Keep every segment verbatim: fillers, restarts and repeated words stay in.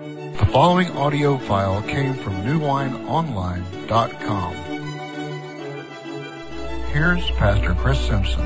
The following audio file came from new wine online dot com. Here's Pastor Chris Simpson.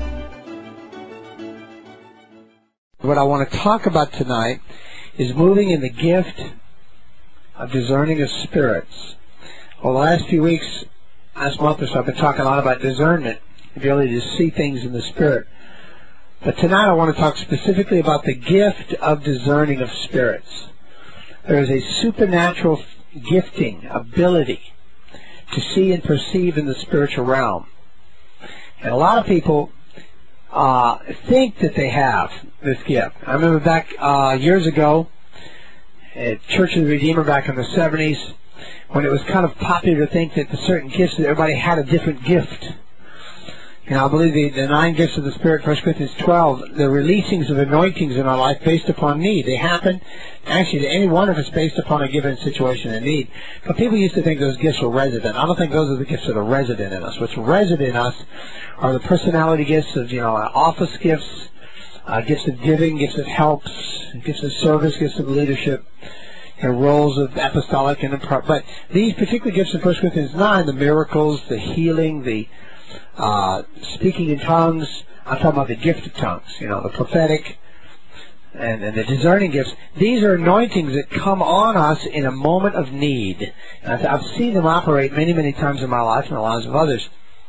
What I want to talk about tonight is moving in the gift of discerning of spirits. Well, the last few weeks, last month or so, I've been talking a lot about discernment, the ability to see things in the spirit. But tonight I want to talk specifically about the gift of discerning of spirits. There is a supernatural gifting, ability to see and perceive in the spiritual realm. And a lot of people uh, think that they have this gift. I remember back uh, years ago at Church of the Redeemer back in the seventies, when it was kind of popular to think that the certain gifts, that everybody had a different gift. You know, I believe the, the nine gifts of the Spirit, First Corinthians twelve, the releasings of anointings in our life based upon need. They happen, actually, to any one of us based upon a given situation and need. But people used to think those gifts were resident. I don't think those are the gifts that are resident in us. What's resident in us are the personality gifts of, you know, office gifts, uh, gifts of giving, gifts of helps, gifts of service, gifts of leadership, and roles of apostolic and impro- but these particular gifts in First Corinthians nine, the miracles, the healing, the Uh, speaking in tongues, I'm talking about the gift of tongues, you know, the prophetic and, and the discerning gifts. These are anointings that come on us in a moment of need. And I've, I've seen them operate many, many times in my life and the lives of others.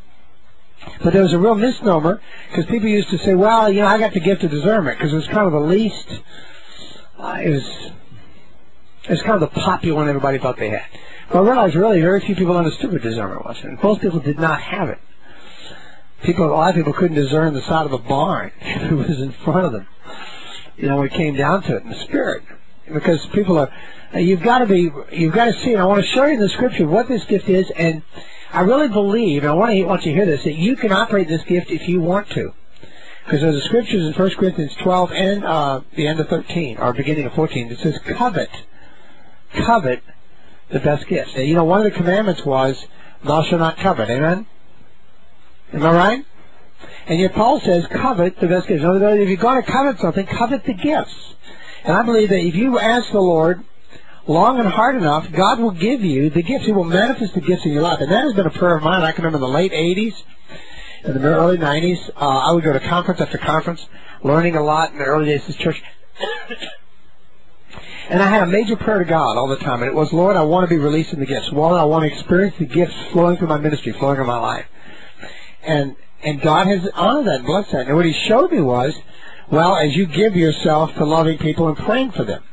But there was a real misnomer, because people used to say, well, you know, I got the gift of discernment, because it was kind of the least, uh, it was, it was kind of the popular one everybody thought they had. But I realized really very few people understood what discernment was, and most people did not have it. People, a lot of people couldn't discern the side of a barn if it was in front of them. You know, when it came down to it in the spirit, because people are, you've got to be, you've got to see. And I want to show you in the scripture what this gift is. And I really believe, and I want to want you to hear this, that you can operate this gift if you want to, because there's the scriptures in First Corinthians twelve and uh, the end of thirteen or beginning of fourteen. It says, "Covet, covet the best gifts." And you know, one of the commandments was, "Thou shalt not covet." Amen. Am I right? And yet Paul says, covet the best gifts. In other words, if you're going to covet something, covet the gifts. And I believe that if you ask the Lord long and hard enough, God will give you the gifts. He will manifest the gifts in your life. And that has been a prayer of mine. I can remember in the late eighties, in the early nineties, uh, I would go to conference after conference, learning a lot in the early days of this church. And I had a major prayer to God all the time. And it was, Lord, I want to be releasing the gifts. Lord, I want to experience the gifts flowing through my ministry, flowing in my life. And and God has honored that and blessed that. And what He showed me was, well, as you give yourself to loving people and praying for them.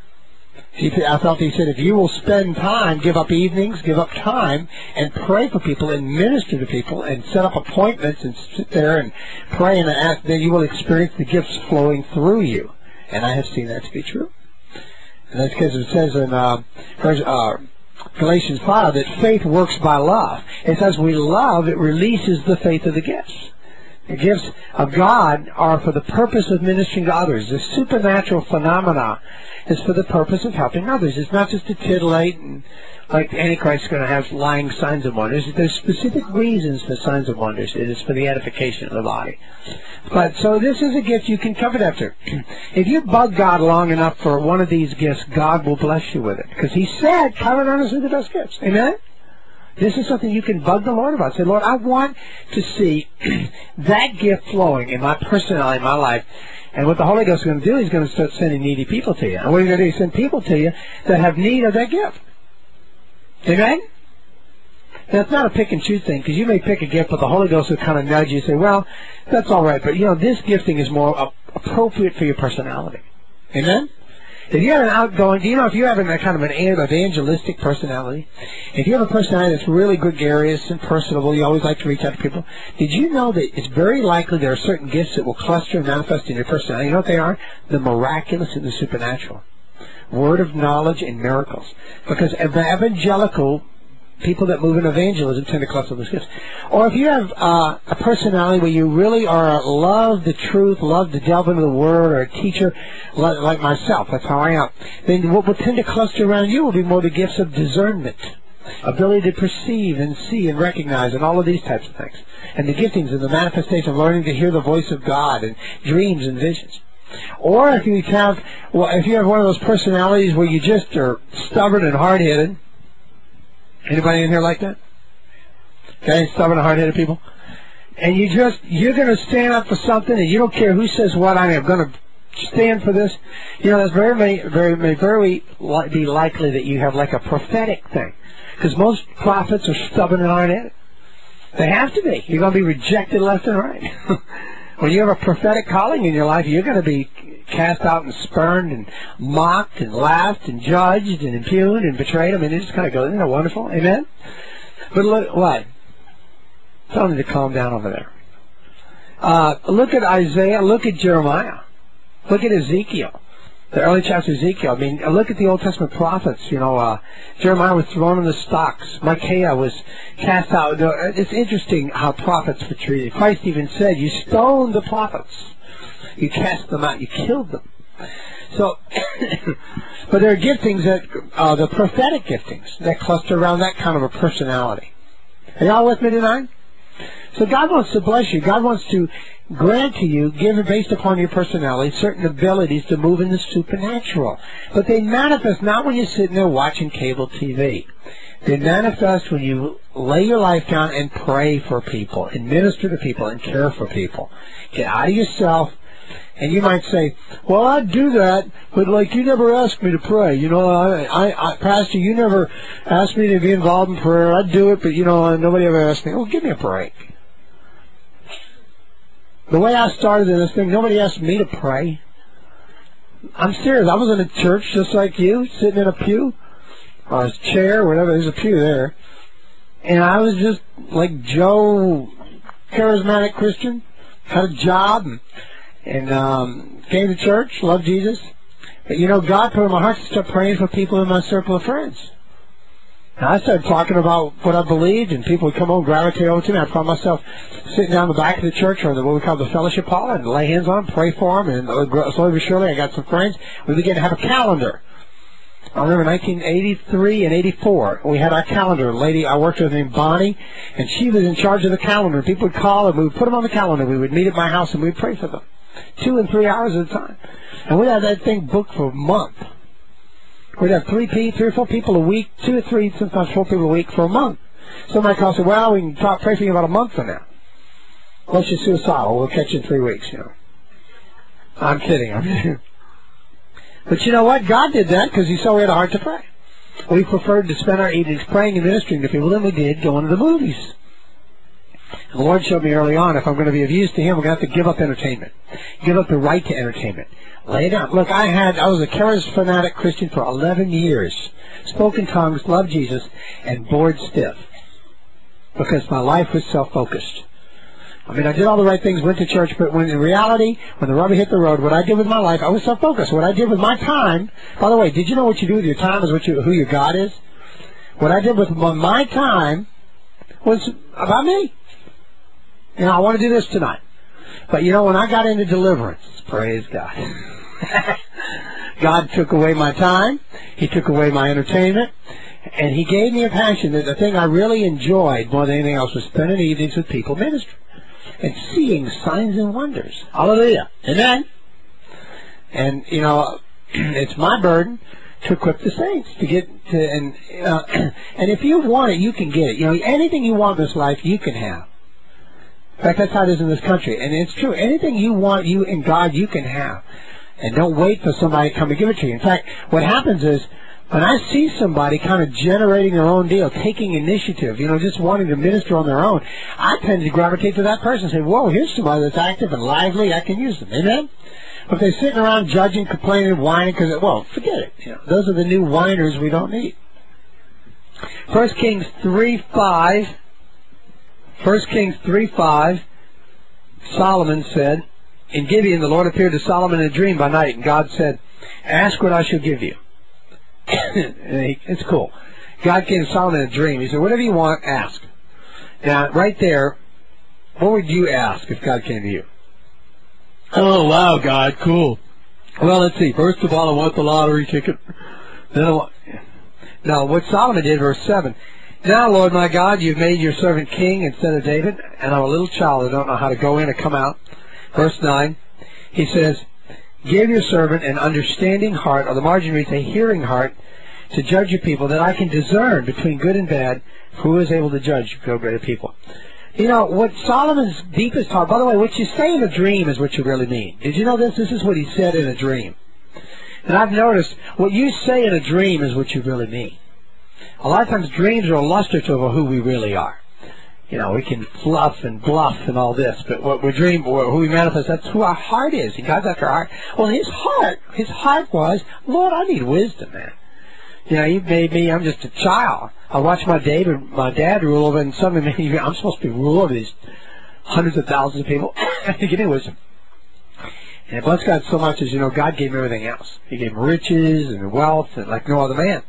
He, I felt He said, if you will spend time, give up evenings, give up time, and pray for people and minister to people and set up appointments and sit there and pray and ask, then you will experience the gifts flowing through you. And I have seen that to be true. And that's because it says in uh, uh, Galatians five that faith works by love. It says we love, it releases the faith of the gifts. The gifts of God are for the purpose of ministering to others. The supernatural phenomena is for the purpose of helping others. It's not just to titillate and like Antichrist is going to have lying signs and wonders. There's specific reasons for signs and wonders. It is for the edification of the body. But so this is a gift you can covet after. If you bug God long enough for one of these gifts, God will bless you with it. Because He said, covet earnestly the best gifts. Amen? This is something you can bug the Lord about. Say, Lord, I want to see that gift flowing in my personality, in my life. And what the Holy Ghost is going to do, He's going to start sending needy people to you. And what He's going to do is send people to you that have need of that gift. Amen? That's not a pick and choose thing, because you may pick a gift, but the Holy Ghost will kind of nudge you and say, well, that's all right, but, you know, this gifting is more uh, appropriate for your personality. Amen? If you have an outgoing, do you know if you have a kind of an evangelistic personality, if you have a personality that's really gregarious and personable, you always like to reach out to people, did you know that it's very likely there are certain gifts that will cluster and manifest in your personality? You know what they are? The miraculous and the supernatural. Word of knowledge and miracles. Because evangelical people that move in evangelism tend to cluster those gifts. Or if you have uh, a personality where you really are love the truth, love to delve into the Word, or a teacher like myself, that's how I am, then what will tend to cluster around you will be more the gifts of discernment, ability to perceive and see and recognize and all of these types of things. And the giftings and the manifestation of learning to hear the voice of God and dreams and visions. Or if you have, well, if you have one of those personalities where you just are stubborn and hard-headed. Anybody in here like that? Okay, stubborn and hard-headed people. And you just, you're going to stand up for something, and you don't care who says what. I am going to stand for this. You know, that's very, very, very, may very li- be likely that you have like a prophetic thing, because most prophets are stubborn and hard-headed. They have to be. You're going to be rejected left and right. When you have a prophetic calling in your life, you're going to be cast out and spurned and mocked and laughed and judged and impugned and betrayed. I mean, it just kind of goes, isn't that wonderful? Amen? But look, what? Tell me to calm down over there. Uh, look at Isaiah. Look at Jeremiah. Look at Ezekiel. The early chapter of Ezekiel. I mean, look at the Old Testament prophets. You know, uh, Jeremiah was thrown in the stocks. Micaiah was cast out. It's interesting how prophets were treated. Christ even said, you stoned the prophets. You cast them out. You killed them. So, but there are giftings that, uh, the prophetic giftings that cluster around that kind of a personality. Are y'all with me tonight? So God wants to bless you. God wants to grant to you, given based upon your personality, certain abilities to move in the supernatural. But they manifest not when you're sitting there watching cable T V. They manifest when you lay your life down and pray for people, and minister to people, and care for people. Get out of yourself. And you might say, well, I'd do that, but like you never asked me to pray. You know, I, I, I, Pastor, you never asked me to be involved in prayer. I'd do it, but you know, nobody ever asked me. Well, give me a break. The way I started in this thing, nobody asked me to pray. I'm serious. I was in a church just like you, sitting in a pew, or a chair, whatever. There's a pew there. And I was just like Joe, charismatic Christian, had a job, and, and um, came to church, loved Jesus. But, you know, God put in my heart to start praying for people in my circle of friends. And I started talking about what I believed, and people would come over and gravitate over to me. I found myself sitting down the back of the church, or the, what we call the fellowship hall, and lay hands on them, pray for them, and slowly but surely I got some friends. We began to have a calendar. I remember nineteen eighty-three and eighty-four, we had our calendar. A lady I worked with named Bonnie, and she was in charge of the calendar. People would call, and we would put them on the calendar. We would meet at my house, and we would pray for them. Two and three hours at a time. And we had that thing booked for a month. We'd have three, three or four people a week, two or three, sometimes four people a week for a month. Somebody calls and said, well, we can talk, pray for you about a month from now. Unless you're suicidal, we'll catch you in three weeks, you know. I'm kidding. I'm kidding. But you know what? God did that because he saw we had a heart to pray. We preferred to spend our evenings praying and ministering to people than we did going to the movies. And the Lord showed me early on, if I'm going to be of use to him, I'm going to have to give up entertainment. Give up the right to entertainment. Lay it down. Look, I had, I was a charismatic Christian for eleven years. Spoke in tongues, loved Jesus, and bored stiff. Because my life was self-focused. I mean, I did all the right things, went to church, but when in reality, when the rubber hit the road, what I did with my life, I was self-focused. What I did with my time, by the way, did you know what you do with your time is what you, who your God is? What I did with my time was about me. You know, I want to do this tonight. But, you know, when I got into deliverance, praise God, God took away my time. He took away my entertainment. And he gave me a passion that the thing I really enjoyed more than anything else was spending evenings with people ministering and seeing signs and wonders. Hallelujah. Amen. And, you know, it's my burden to equip the saints to get to, and, uh, and if you want it, you can get it. You know, anything you want in this life, you can have. In fact, that's how it is in this country. And it's true. Anything you want, you in God, you can have. And don't wait for somebody to come and give it to you. In fact, what happens is, when I see somebody kind of generating their own deal, taking initiative, you know, just wanting to minister on their own, I tend to gravitate to that person and say, whoa, here's somebody that's active and lively, I can use them. Amen? But if they're sitting around judging, complaining, whining, because, well, forget it. You know, those are the new whiners we don't need. First Kings three five. First Kings three five, Solomon said, in Gibeon the Lord appeared to Solomon in a dream by night, and God said, ask what I shall give you. It's cool. God gave Solomon a dream. He said, whatever you want, ask. Now, right there, what would you ask if God came to you? Oh, wow, God, cool. Well, let's see. First of all, I want the lottery ticket. Then I want... Now, what Solomon did, verse seven, now, Lord my God, you've made your servant king instead of David, and I'm a little child. I don't know how to go in or come out. Verse nine, he says, give your servant an understanding heart, or the margin reads, a hearing heart, to judge your people, that I can discern between good and bad. Who is able to judge good people? You know, what Solomon's deepest heart, by the way, what you say in a dream is what you really mean. Did you know this? This is what he said in a dream. And I've noticed, what you say in a dream is what you really mean. A lot of times dreams are illustrative of who we really are. You know, we can fluff and bluff and all this, but what we dream, or who we manifest, that's who our heart is. And God's after our heart. Well, his heart, his heart was, Lord, I need wisdom, man. You know, you made me, I'm just a child. I watched my David, my dad rule over, and suddenly maybe I'm supposed to be rule over these hundreds of thousands of people. Give me wisdom. And it blessed God so much as, you know, God gave him everything else. He gave him riches and wealth and like no other man.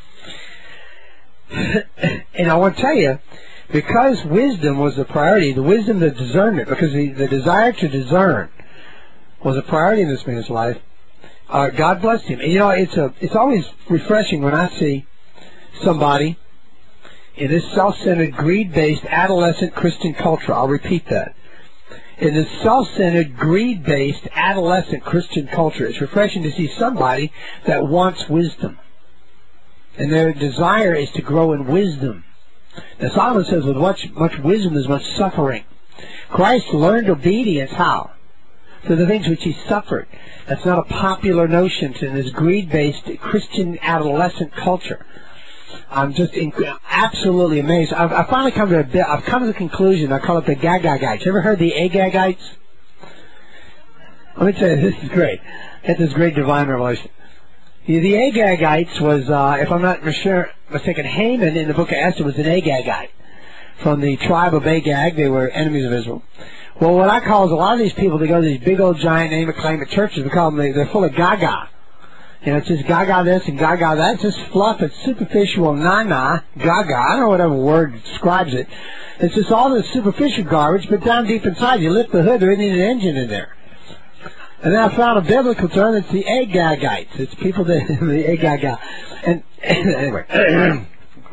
And I want to tell you, because wisdom was the priority, the wisdom, the discernment, because the, the desire to discern was a priority in this man's life, uh, God blessed him. And you know, it's a, it's always refreshing when I see somebody in this self-centered, greed-based, adolescent Christian culture. I'll repeat that. In this self-centered, greed-based, adolescent Christian culture, it's refreshing to see somebody that wants wisdom. And their desire is to grow in wisdom. Now Solomon says, with much, much wisdom there's much suffering. Christ learned obedience how? To the things which he suffered. That's not a popular notion in this greed-based Christian adolescent culture. I'm just inc- absolutely amazed. I've, I've finally come to a bit, I've come to the conclusion. I call it the Agagites. You ever heard the Agagites? Let me tell you, this is great. It's this great divine revelation. The, the Agagites was, uh, if I'm not mistaken, Haman in the book of Esther was an Agagite from the tribe of Agag. They were enemies of Israel. Well, what I call is a lot of these people, they go to these big old giant name and claim at churches. We call them, they, they're full of gaga. You know, it's just gaga this and gaga that. It's just fluff. It's superficial, na-na, gaga. I don't know whatever word describes it. It's just all this superficial garbage, but down deep inside, you lift the hood, there isn't an engine in there. And then I found a biblical term, it's the Agagites. It's people that, the Agaga. And, anyway.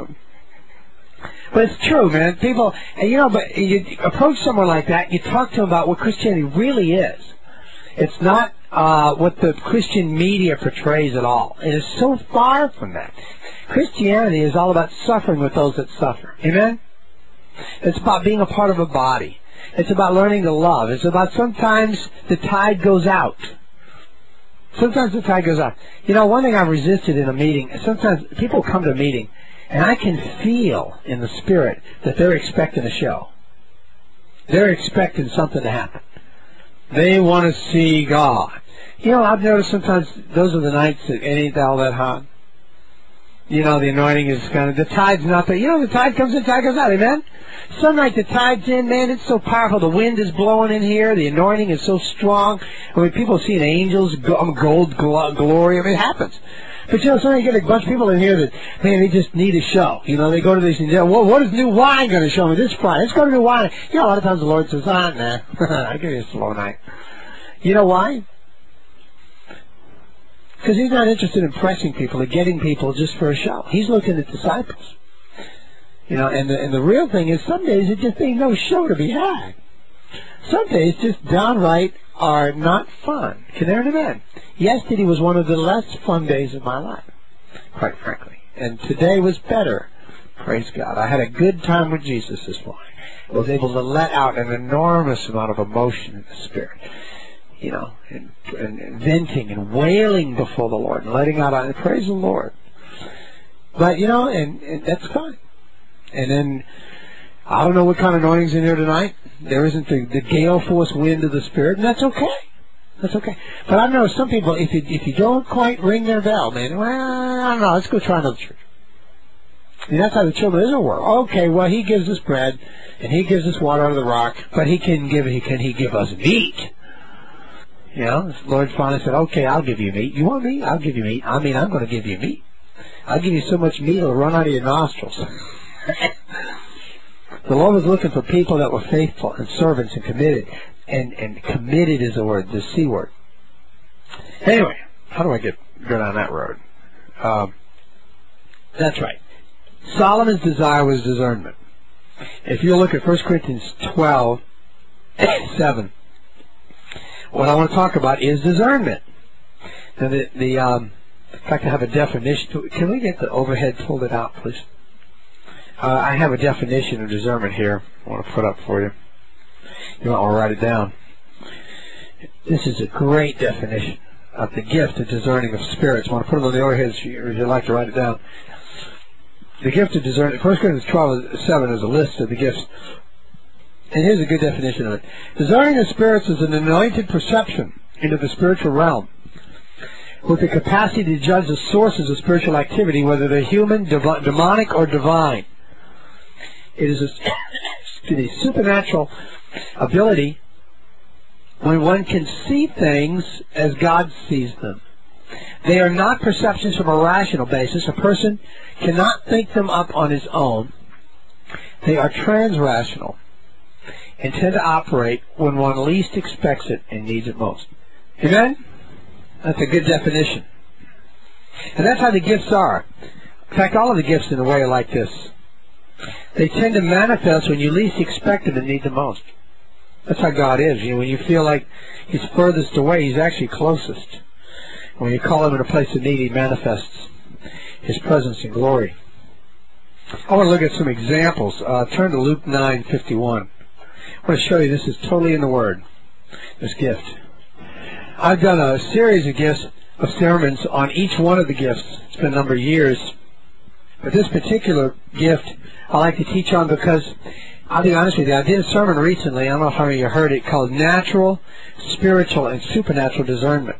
But it's true, man. People, and you know, but you approach someone like that, you talk to them about what Christianity really is. It's not uh, what the Christian media portrays at all. It is so far from that. Christianity is all about suffering with those that suffer. Amen? It's about being a part of a body. It's about learning to love. It's about sometimes the tide goes out. Sometimes the tide goes out. You know, one thing I've resisted in a meeting, sometimes people come to a meeting, and I can feel in the spirit that they're expecting a show. They're expecting something to happen. They want to see God. You know, I've noticed sometimes those are the nights that it ain't all that hot. You know, the anointing is kind of, the tide's not there. You know, the tide comes in, tide goes out, amen? Some night the tide's in, man, it's so powerful. The wind is blowing in here. The anointing is so strong. I mean, people seeing angels, gold glory. I mean, it happens. But, you know, sometimes you get a bunch of people in here that, man, they just need a show. You know, they go to these and, well, what is new wine going to show me this Friday? Let's go to new wine. You know, a lot of times the Lord says, ah, nah, I'll give you a slow night. You know why? Because he's not interested in impressing people or getting people just for a show. He's looking at disciples. You know, and the, and the real thing is some days it just ain't no show to be had. Some days just downright are not fun. Can there be amen? Yesterday was one of the less fun days of my life, quite frankly. And today was better. Praise God. I had a good time with Jesus this morning. I was able to let out an enormous amount of emotion in the Spirit. You know, and, and venting and wailing before the Lord and letting out, and praise the Lord. But, you know, and, and that's fine. And then, I don't know what kind of anointing's in here tonight. There isn't the, the gale force wind of the Spirit, and that's okay. That's okay. But I know some people, if you, if you don't quite ring their bell, man, well, I don't know, let's go try another church. And that's how the children of Israel were. Okay, well, he gives us bread, and he gives us water out of the rock, but he can give, he can he give us meat? You know, the Lord finally said, okay, I'll give you meat. You want meat? I'll give you meat. I mean, I'm going to give you meat. I'll give you so much meat it'll run out of your nostrils. The Lord was looking for people that were faithful and servants and committed. And, and committed is the word, the C word. Anyway, how do I get go down that road? Um, that's right. Solomon's desire was discernment. If you look at First Corinthians twelve, seven, what I want to talk about is discernment. And the, the um, in fact, I have a definition. Can we get the overhead pulled it out, please? Uh, I have a definition of discernment here I want to put up for you. You might want to write it down. This is a great definition of the gift of discerning of spirits. I want to put it on the overhead if you'd like to write it down. The gift of discerning, First Corinthians twelve seven is a list of the gifts. And here's a good definition of it. Discerning of spirits is an anointed perception into the spiritual realm with the capacity to judge the sources of spiritual activity, whether they're human, div- demonic, or divine. It is a, a supernatural ability when one can see things as God sees them. They are not perceptions from a rational basis. A person cannot think them up on his own. They are transrational and tend to operate when one least expects it and needs it most. Amen? That's a good definition. And that's how the gifts are. In fact, all of the gifts in a way are like this. They tend to manifest when you least expect them and need them most. That's how God is. You know, when you feel like He's furthest away, He's actually closest. When you call Him in a place of need, He manifests His presence and glory. I want to look at some examples. Uh, turn to Luke nine fifty-one. I want to show you this is totally in the Word, this gift. I've done a series of gifts, of sermons on each one of the gifts. It's been a number of years. But this particular gift I like to teach on because, I'll be honest with you, I did a sermon recently, I don't know how many of you heard it, called Natural, Spiritual, and Supernatural Discernment.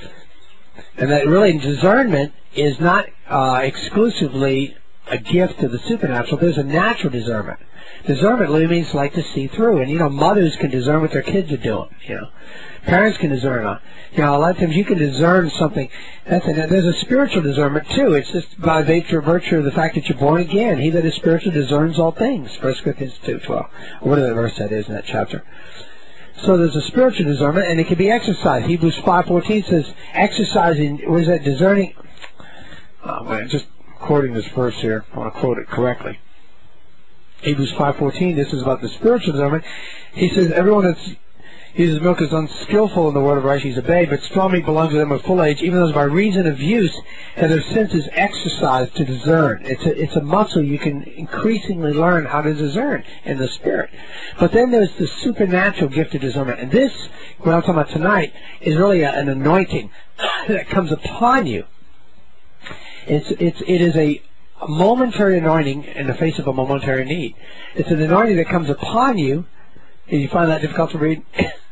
And that really discernment is not uh, exclusively a gift of the supernatural. There's a natural discernment. Discernment really means like to see through. And, you know, mothers can discern what their kids are doing, you know. Parents can discern. Uh, you know, a lot of times you can discern something. That's a, there's a spiritual discernment, too. It's just by virtue, virtue of the fact that you're born again. He that is spiritual discerns all things. First Corinthians two twelve. Whatever verse that is in that chapter. So there's a spiritual discernment, and it can be exercised. Hebrews five fourteen says, exercising, what is that, discerning? Oh, man, just quoting this verse here. I want to quote it correctly. Hebrews five fourteen, this is about the spiritual discernment. He says, everyone that's uses milk is unskillful in the word of righteousness, he's a babe, but strong meat belongs to them of full age, even those by reason of use have their senses exercised to discern. It's a, it's a muscle you can increasingly learn how to discern in the Spirit. But then there's the supernatural gift of discernment. And this, what I'm talking about tonight, is really a, an anointing that comes upon you. It's, it's, it is a a momentary anointing in the face of a momentary need. It's an anointing that comes upon you. And you find that difficult to read?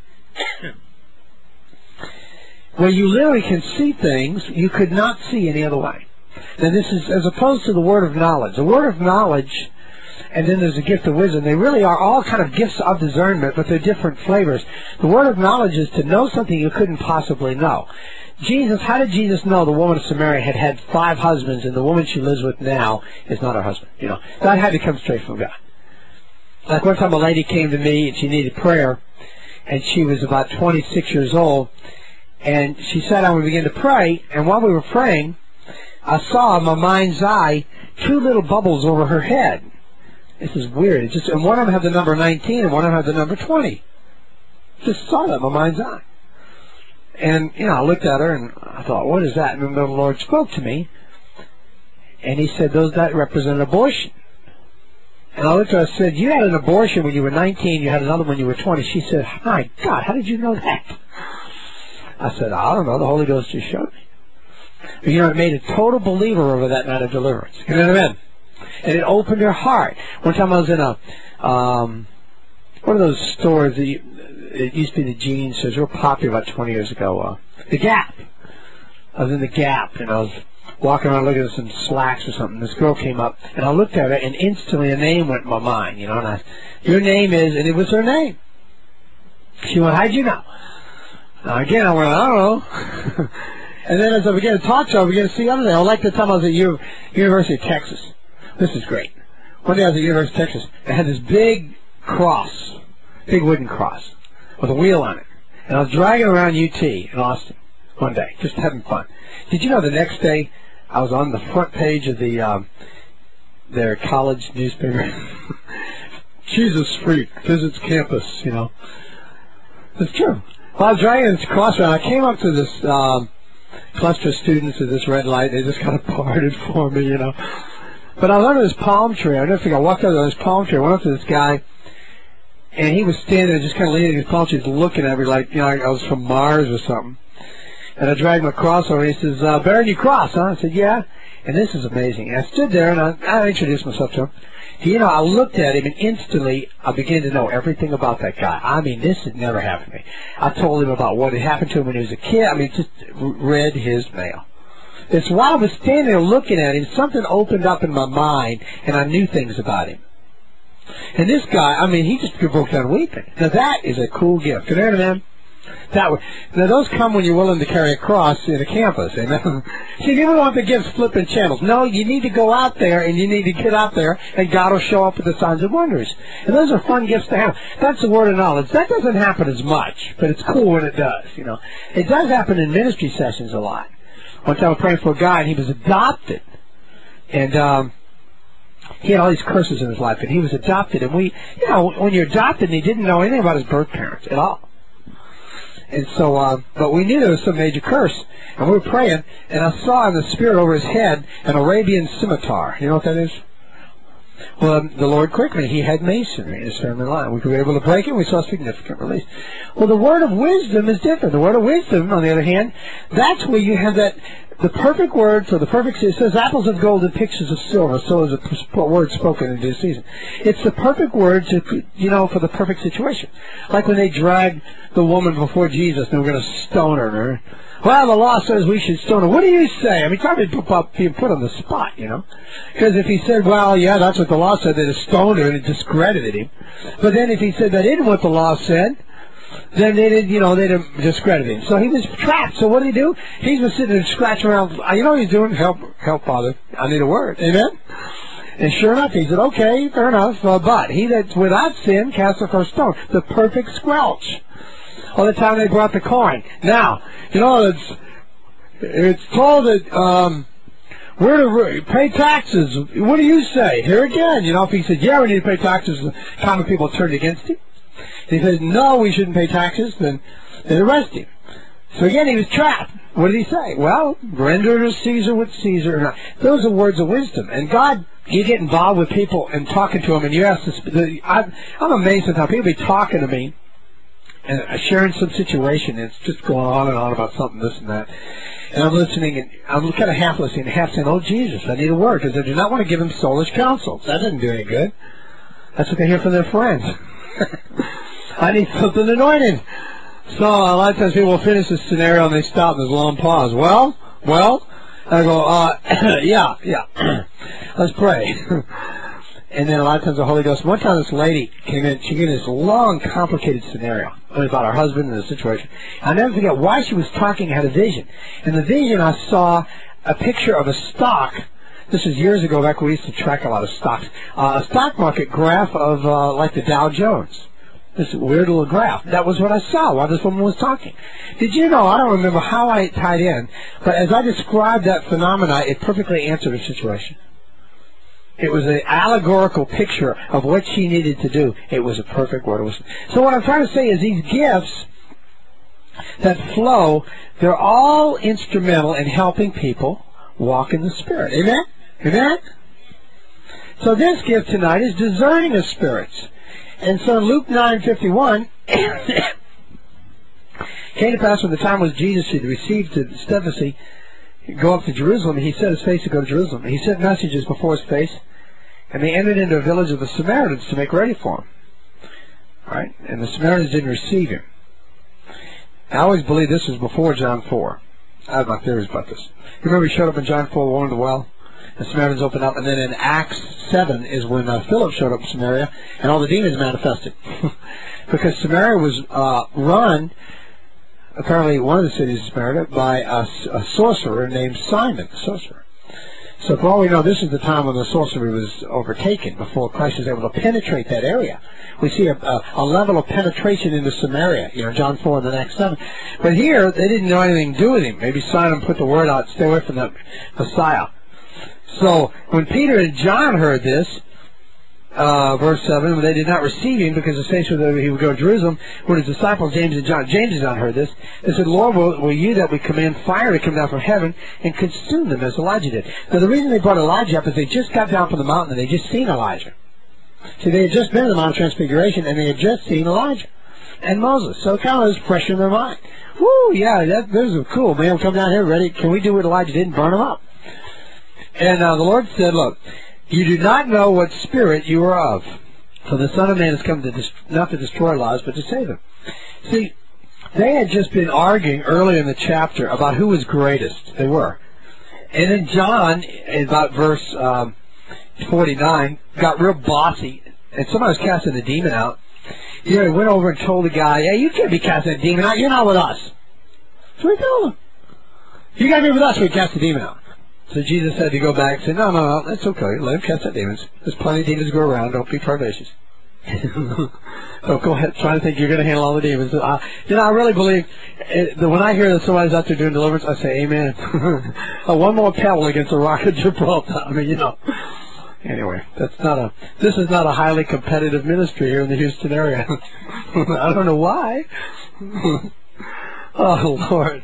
Where you literally can see things you could not see any other way. Now this is as opposed to the word of knowledge. The word of knowledge, and then there's a gift of wisdom. They really are all kind of gifts of discernment, but they're different flavors. The word of knowledge is to know something you couldn't possibly know. Jesus, how did Jesus know the woman of Samaria had had five husbands and the woman she lives with now is not her husband? You know, that had to come straight from God. Like one time a lady came to me and she needed prayer, and she was about twenty-six years old, and she sat down and we began to pray, and while we were praying, I saw in my mind's eye two little bubbles over her head. This is weird. It just, and one of them had the number nineteen and one of them had the number twenty. Just saw that in my mind's eye. And, you know, I looked at her and I thought, what is that? And then the Lord spoke to me, and He said, those that represent abortion. And I looked at her and said, you had an abortion when you were nineteen, you had another when you were twenty. She said, my God, how did you know that? I said, I don't know, the Holy Ghost just showed me. But, you know, it made a total believer over that night of deliverance. You know what I mean? And it opened her heart. One time I was in a, um, one of those stores that you, it used to be the jeans stores, they were popular about twenty years ago, uh, the Gap. I was in the Gap, and I was walking around looking at some slacks or something. This girl came up, and I looked at her, and instantly a name went in my mind, you know, and I, your name is, and it was her name. She went, how'd you know? Now, again, I went, I don't know. And then as I began to talk to her, I began to see other things. I like the time I was at U- University of Texas. This is great. One day I was at University of Texas. They had this big cross, big wooden cross, with a wheel on it. And I was driving around U T in Austin one day, just having fun. Did you know the next day I was on the front page of the um, their college newspaper? Jesus freak visits campus, you know. It's true. Well, I was driving this cross around. I came up to this um, cluster of students at this red light. They just kind of parted for me, you know. But I learned this palm tree. I never forget. I walked out of this palm tree. I went up to this guy, and he was standing there just kind of leaning in his palm tree, looking at me like, you know, I was from Mars or something. And I dragged him across over, and he says, uh, Baron, you cross, huh? I said, yeah. And this is amazing. And I stood there, and I, I introduced myself to him. You know, I looked at him, and instantly I began to know everything about that guy. I mean, this had never happened to me. I told him about what had happened to him when he was a kid. I mean, just read his mail. It's while I was standing there looking at him, something opened up in my mind, and I knew things about him. And this guy, I mean, he just broke down weeping. Now, that is a cool gift. Can you hear me, man? That way. Now, those come when you're willing to carry a cross in a campus. Amen? See, you don't want the gifts flipping channels. No, you need to go out there, and you need to get out there, and God will show up with the signs and wonders. And those are fun gifts to have. That's the word of knowledge. That doesn't happen as much, but it's cool when it does, you know. It does happen in ministry sessions a lot. One time I was praying for a guy, and he was adopted. And um, he had all these curses in his life, and he was adopted. And we, you know, when you're adopted, and he didn't know anything about his birth parents at all. And so, uh, but we knew there was some major curse. And we were praying, and I saw in the spirit over his head an Arabian scimitar. You know what that is? Well, um, the Lord quickened me. He had masonry in his family line. We were able to break it, and we saw significant release. Well, the word of wisdom is different. The word of wisdom, on the other hand, that's where you have that, the perfect word for the perfect, it says apples of gold and pictures of silver, so is a word spoken in due season. It's the perfect word to, you know, for the perfect situation. Like when they dragged the woman before Jesus and they were going to stone her. Well, the law says we should stone her. What do you say? I mean, probably being put on the spot, you know. Because if he said, well, yeah, that's what the law said, they'd have stoned her and it discredited him. But then if he said that isn't what the law said, then they did, you know, they'd have discredited him. So he was trapped. So what did he do? He was sitting there scratching around. You know what he's doing? Help, help, Father. I need a word. Amen? And sure enough, he said, okay, fair enough. Uh, but he that's without sin cast the first stone. The perfect squelch. All the time they brought the coin. Now, you know, it's it's told that um, we're to pay taxes. What do you say? Here again, you know, if he said, yeah, we need to pay taxes, the common people turned against him. If he said, no, we shouldn't pay taxes, then they'd arrest him. So again, he was trapped. What did he say? Well, render to Caesar what Caesar. Those are words of wisdom. And God, you get involved with people and talking to them, and you ask this. I'm amazed at how people be talking to me and sharing some situation, and it's just going on and on about something, this and that. And I'm listening, and I'm kind of half listening, and half saying, oh, Jesus, I need a word, because I do not want to give them soulish counsel. That doesn't do any good. That's what they hear from their friends. I need something anointed. So a lot of times people will finish this scenario, and they stop, and there's a long pause. Well, well, I go, uh, yeah, yeah, let's pray. And then a lot of times the Holy Ghost, one time this lady came in, she gave this long, complicated scenario about her husband and the situation. I'll never forget why she was talking, had a vision. In the vision I saw a picture of a stock. This is years ago, back when we used to track a lot of stocks. Uh, a stock market graph of uh, like the Dow Jones. This weird little graph. That was what I saw while this woman was talking. Did you know, I don't remember how I tied in, but as I described that phenomena, it perfectly answered her situation. It was an allegorical picture of what she needed to do. It was a perfect word. So what I'm trying to say is these gifts that flow, they're all instrumental in helping people walk in the Spirit. Amen? Amen? So this gift tonight is discerning of spirits. And so Luke nine fifty-one, came to pass when the time was Jesus had received the Stephancy, go up to Jerusalem, and he set his face to go to Jerusalem. And he sent messages before his face, and they entered into a village of the Samaritans to make ready for him. All right? And the Samaritans didn't receive him. I always believe this was before John four. I have my theories about this. You remember he showed up in John four, water in the well? The Samaritans opened up, and then in Acts seven is when uh, Philip showed up in Samaria, and all the demons manifested. Because Samaria was uh, run, apparently one of the cities of Samaria, by a, a sorcerer named Simon, the sorcerer. So for all we know, this is the time when the sorcery was overtaken, before Christ was able to penetrate that area. We see a, a, a level of penetration into Samaria, you know, John four and then Acts seven. But here, they didn't know anything to do with him. Maybe Simon put the word out, stay away from that Messiah. So when Peter and John heard this, uh, verse seven, when they did not receive him because the saints were that he would go to Jerusalem, when his disciples, James and John, James has not heard this, they said, Lord, will, will you that we command fire to come down from heaven and consume them as Elijah did? Now, the reason they brought Elijah up is they just got down from the mountain and they just seen Elijah. See, they had just been in the Mount of Transfiguration and they had just seen Elijah and Moses. So it kind of was fresh in their mind. Woo, yeah, that, those are cool, man. We'll come down here ready. Can we do what Elijah did and burn them up? And uh, the Lord said, look, you do not know what spirit you are of. For the Son of Man has come to dest- not to destroy lives, but to save them. See, they had just been arguing early in the chapter about who was greatest. They were. And then John, in about verse um, forty-nine, got real bossy, and somebody was casting a demon out. You know, he went over and told the guy, hey, you can't be casting a demon out. You're not with us. So he told him, you got to be with us so we cast the demon out. So Jesus had to go back and say, no, no, no, that's okay. Let him cast out demons. There's plenty of demons to go around. Don't be pervacious. So go ahead, try to think you're going to handle all the demons. Uh, you know, I really believe it, that when I hear that somebody's out there doing deliverance, I say, amen. uh, one more pebble against the rock of Gibraltar. I mean, you know. Anyway, that's not a. This is not a highly competitive ministry here in the Houston area. I don't know why. Oh Lord.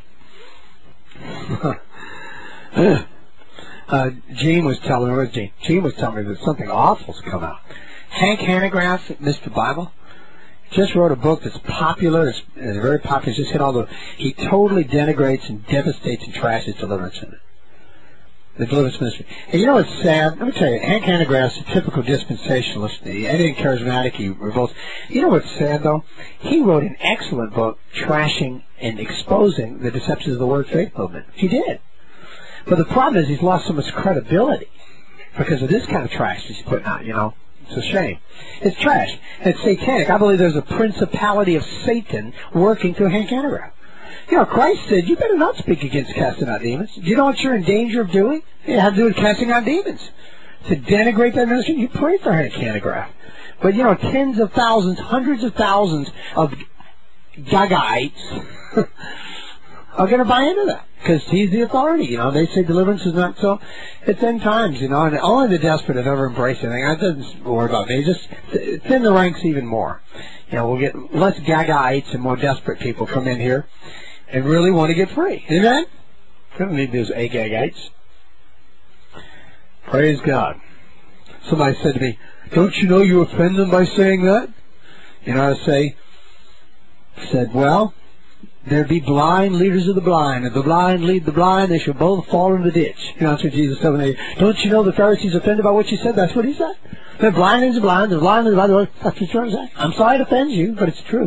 uh, Gene was telling me. Where's Gene? Gene was telling me that something awful's come out. Hank Hanegraaff, Mister Bible, just wrote a book that's popular. It's, it's very popular. It's just hit all the. He totally denigrates and devastates and trashes deliverance in it. The deliverance ministry. And you know what's sad? Let me tell you, Hank Hanegraaff's a typical dispensationalist. Anything charismatic, he revolts. You know what's sad, though? He wrote an excellent book trashing and exposing the deceptions of the Word Faith movement. He did. But the problem is he's lost so much credibility because of this kind of trash he's putting out, you know. It's a shame. It's trash. It's satanic. I believe there's a principality of Satan working through Hank Hanegraaff. You know, Christ said, you better not speak against casting out demons. Do you know what you're in danger of doing? You have to do with casting out demons. To denigrate that ministry, you pray for Hank Hanegraaff. But, you know, tens of thousands, hundreds of thousands of Gagaites are going to buy into that because he's the authority. You know, they say deliverance is not so. It's end times, you know, and only the desperate have ever embraced anything. That doesn't worry about me. Just thin the ranks even more. You know, we'll get less Gagaites and more desperate people come in here and really want to get free. Amen? We don't need those Agagites. Praise God. Somebody said to me, don't you know you offend them by saying that? You know, I say, said, well, there be blind leaders of the blind. If the blind lead the blind, they shall both fall in the ditch. You know, that's what Jesus said. Don't you know the Pharisees offended by what you said? That's what he said. The blind leads the blind. The blind leads the blind. That's what you're trying to say. I'm sorry to offend you, but it's true.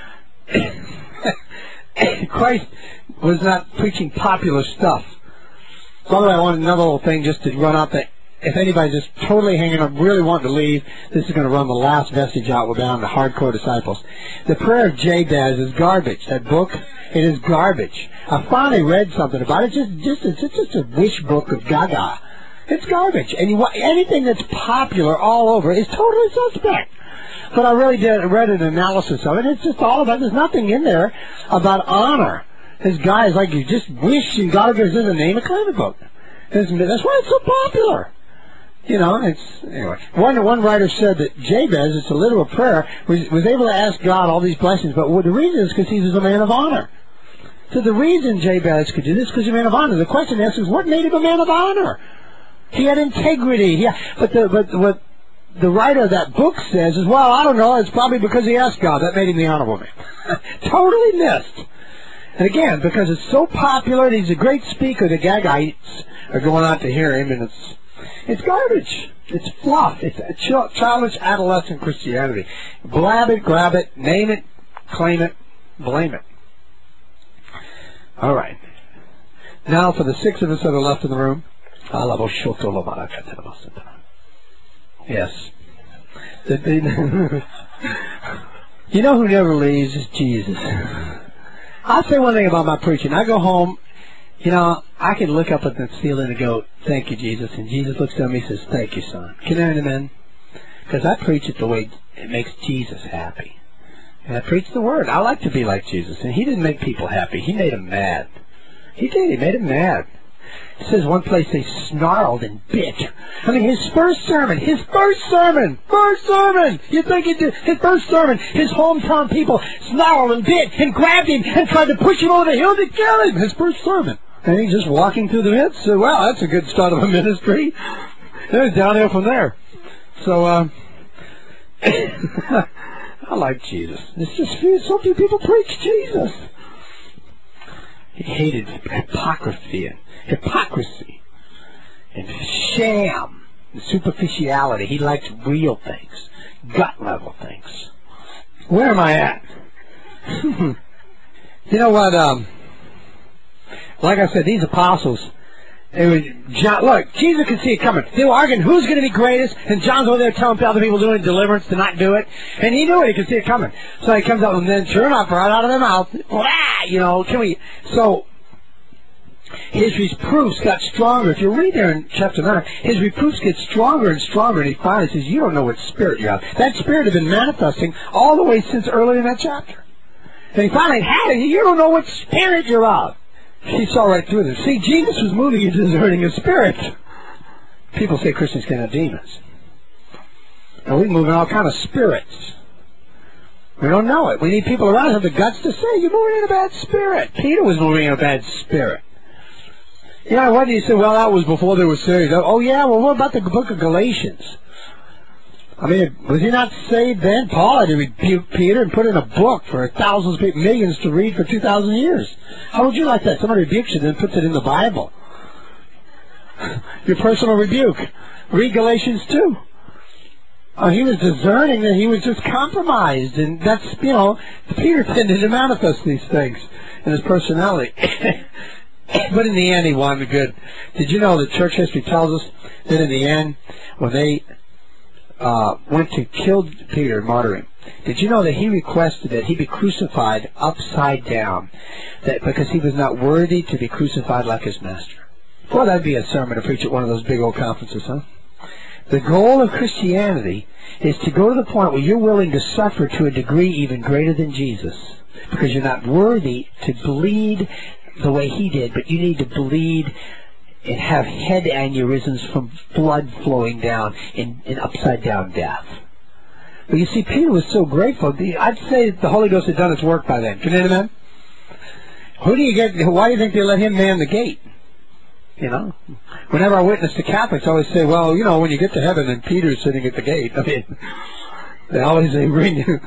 Christ was not preaching popular stuff. By the way, I want another little thing just to run out that if anybody's just totally hanging up, really wanting to leave, this is going to run the last vestige out. We're down to hardcore disciples. The Prayer of Jabez is garbage. That book, it is garbage. I finally read something about it. Just, just it's just a wish book of Gaga. It's garbage. And you want, anything that's popular all over is totally suspect. But I really did read an analysis of it. It's just all about, there's nothing in there about honor. This guy is like, you just wish and God gives us a name and claim a book. That's why it's so popular. You know, it's, anyway. One, one writer said that Jabez, it's a literal prayer, was, was able to ask God all these blessings, but the reason is because he was a man of honor. So the reason Jabez could do this is because he's a man of honor. The question asks is, what made him a man of honor? He had integrity. He had, but the, but what the writer of that book says is, well, I don't know, it's probably because he asked God. That made him the honorable man. Totally missed. And again, because it's so popular and he's a great speaker, the Gagites are going out to hear him, and it's it's garbage. It's fluff. It's a ch- childish adolescent Christianity. Blab it, grab it, name it, claim it, blame it. All right. Now, for the six of us that are left in the room, yes. You know who never leaves is Jesus. I'll say one thing about my preaching. I go home, you know, I can look up at the ceiling and go, thank you, Jesus. And Jesus looks at me and says, thank you, son. Can I amen? Because I preach it the way it makes Jesus happy. And I preach the word. I like to be like Jesus. And he didn't make people happy. He made them mad. He did. He made them mad. It says one place they snarled and bit. I mean, his first sermon, his first sermon, first sermon, you think he did, his first sermon, his hometown people snarled and bit and grabbed him and tried to push him over the hill to kill him. His first sermon. And he's just walking through the midst. So, well, that's a good start of a ministry. It was downhill from there. So, um, I like Jesus. It's just, so few people preach Jesus. He hated hypocrisy and hypocrisy and sham and superficiality. He liked real things, gut level things. Where am I at? You know what? Um, like I said, these apostles, they were, John, look, Jesus could see it coming. They were arguing who's going to be greatest, and John's over there telling other people doing deliverance to not do it, and he knew it. He could see it coming. So he comes up, and then sure enough, right out of their mouth, ah, you know, can we? So his reproofs got stronger. If you read there in chapter nine, his reproofs get stronger and stronger, and he finally says, "You don't know what spirit you're of." That spirit had been manifesting all the way since early in that chapter, and he finally had it. You don't know what spirit you're of. He saw right through this. See, Jesus was moving into discerning of spirits. People say Christians can't have demons. And we move in all kind of spirits. We don't know it. We need people around who have the guts to say, you're moving in a bad spirit. Peter was moving in a bad spirit. You know, what do you say? Well, that was before they were saved. Oh, yeah, well, what about the book of Galatians? I mean, was he not saved then? Paul had to rebuke Peter and put in a book for thousands of people, millions to read for two thousand years. How would you like that? Somebody rebukes you and then puts it in the Bible. Your personal rebuke. Read Galatians two. Oh, he was discerning that he was just compromised. And that's, you know, Peter tended to manifest these things in his personality. But in the end, he wanted good. Did you know that church history tells us that in the end, when they Uh, went to kill Peter and martyr him, did you know that he requested that he be crucified upside down, that because he was not worthy to be crucified like his master? Well, that'd be a sermon to preach at one of those big old conferences, huh? The goal of Christianity is to go to the point where you're willing to suffer to a degree even greater than Jesus, because you're not worthy to bleed the way he did, but you need to bleed and have head aneurysms from blood flowing down in, in upside-down death. But you see, Peter was so grateful. I'd say the Holy Ghost had done its work by then. Can you amen? Who do you get? Why do you think they let him man the gate? You know, whenever I witness to Catholics, I always say, well, you know, when you get to heaven and Peter's sitting at the gate, I mean, they always say, bring you.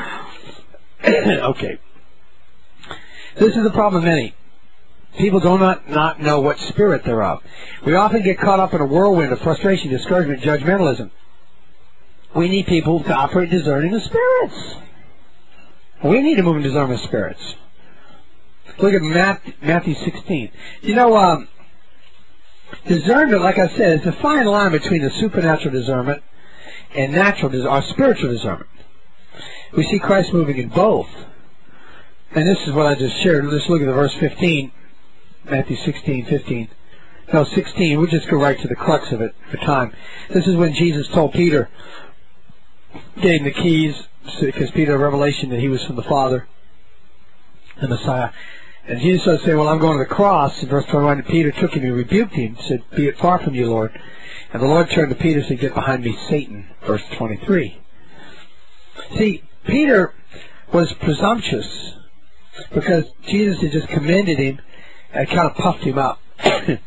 Okay. This is the problem of many. People do not, not know what spirit they're of. We often get caught up in a whirlwind of frustration, discouragement, judgmentalism. We need people to operate discerning of spirits. We need to move in discerning of spirits. Look at Matthew sixteen. You know, um, discernment, like I said, is a fine line between the supernatural discernment and natural or spiritual discernment. We see Christ moving in both. And this is what I just shared. Let's look at the verse fifteen. Matthew sixteen, fifteen. No, sixteen. We'll just go right to the crux of it for time. This is when Jesus told Peter, gave him the keys, because Peter had a revelation that he was from the Father, the Messiah. And Jesus started saying, well, I'm going to the cross. In verse twenty-one, and Peter took him and rebuked him, said, be it far from you, Lord. And the Lord turned to Peter and said, get behind me, Satan. Verse twenty-three. See, Peter was presumptuous because Jesus had just commended him and kind of puffed him up. And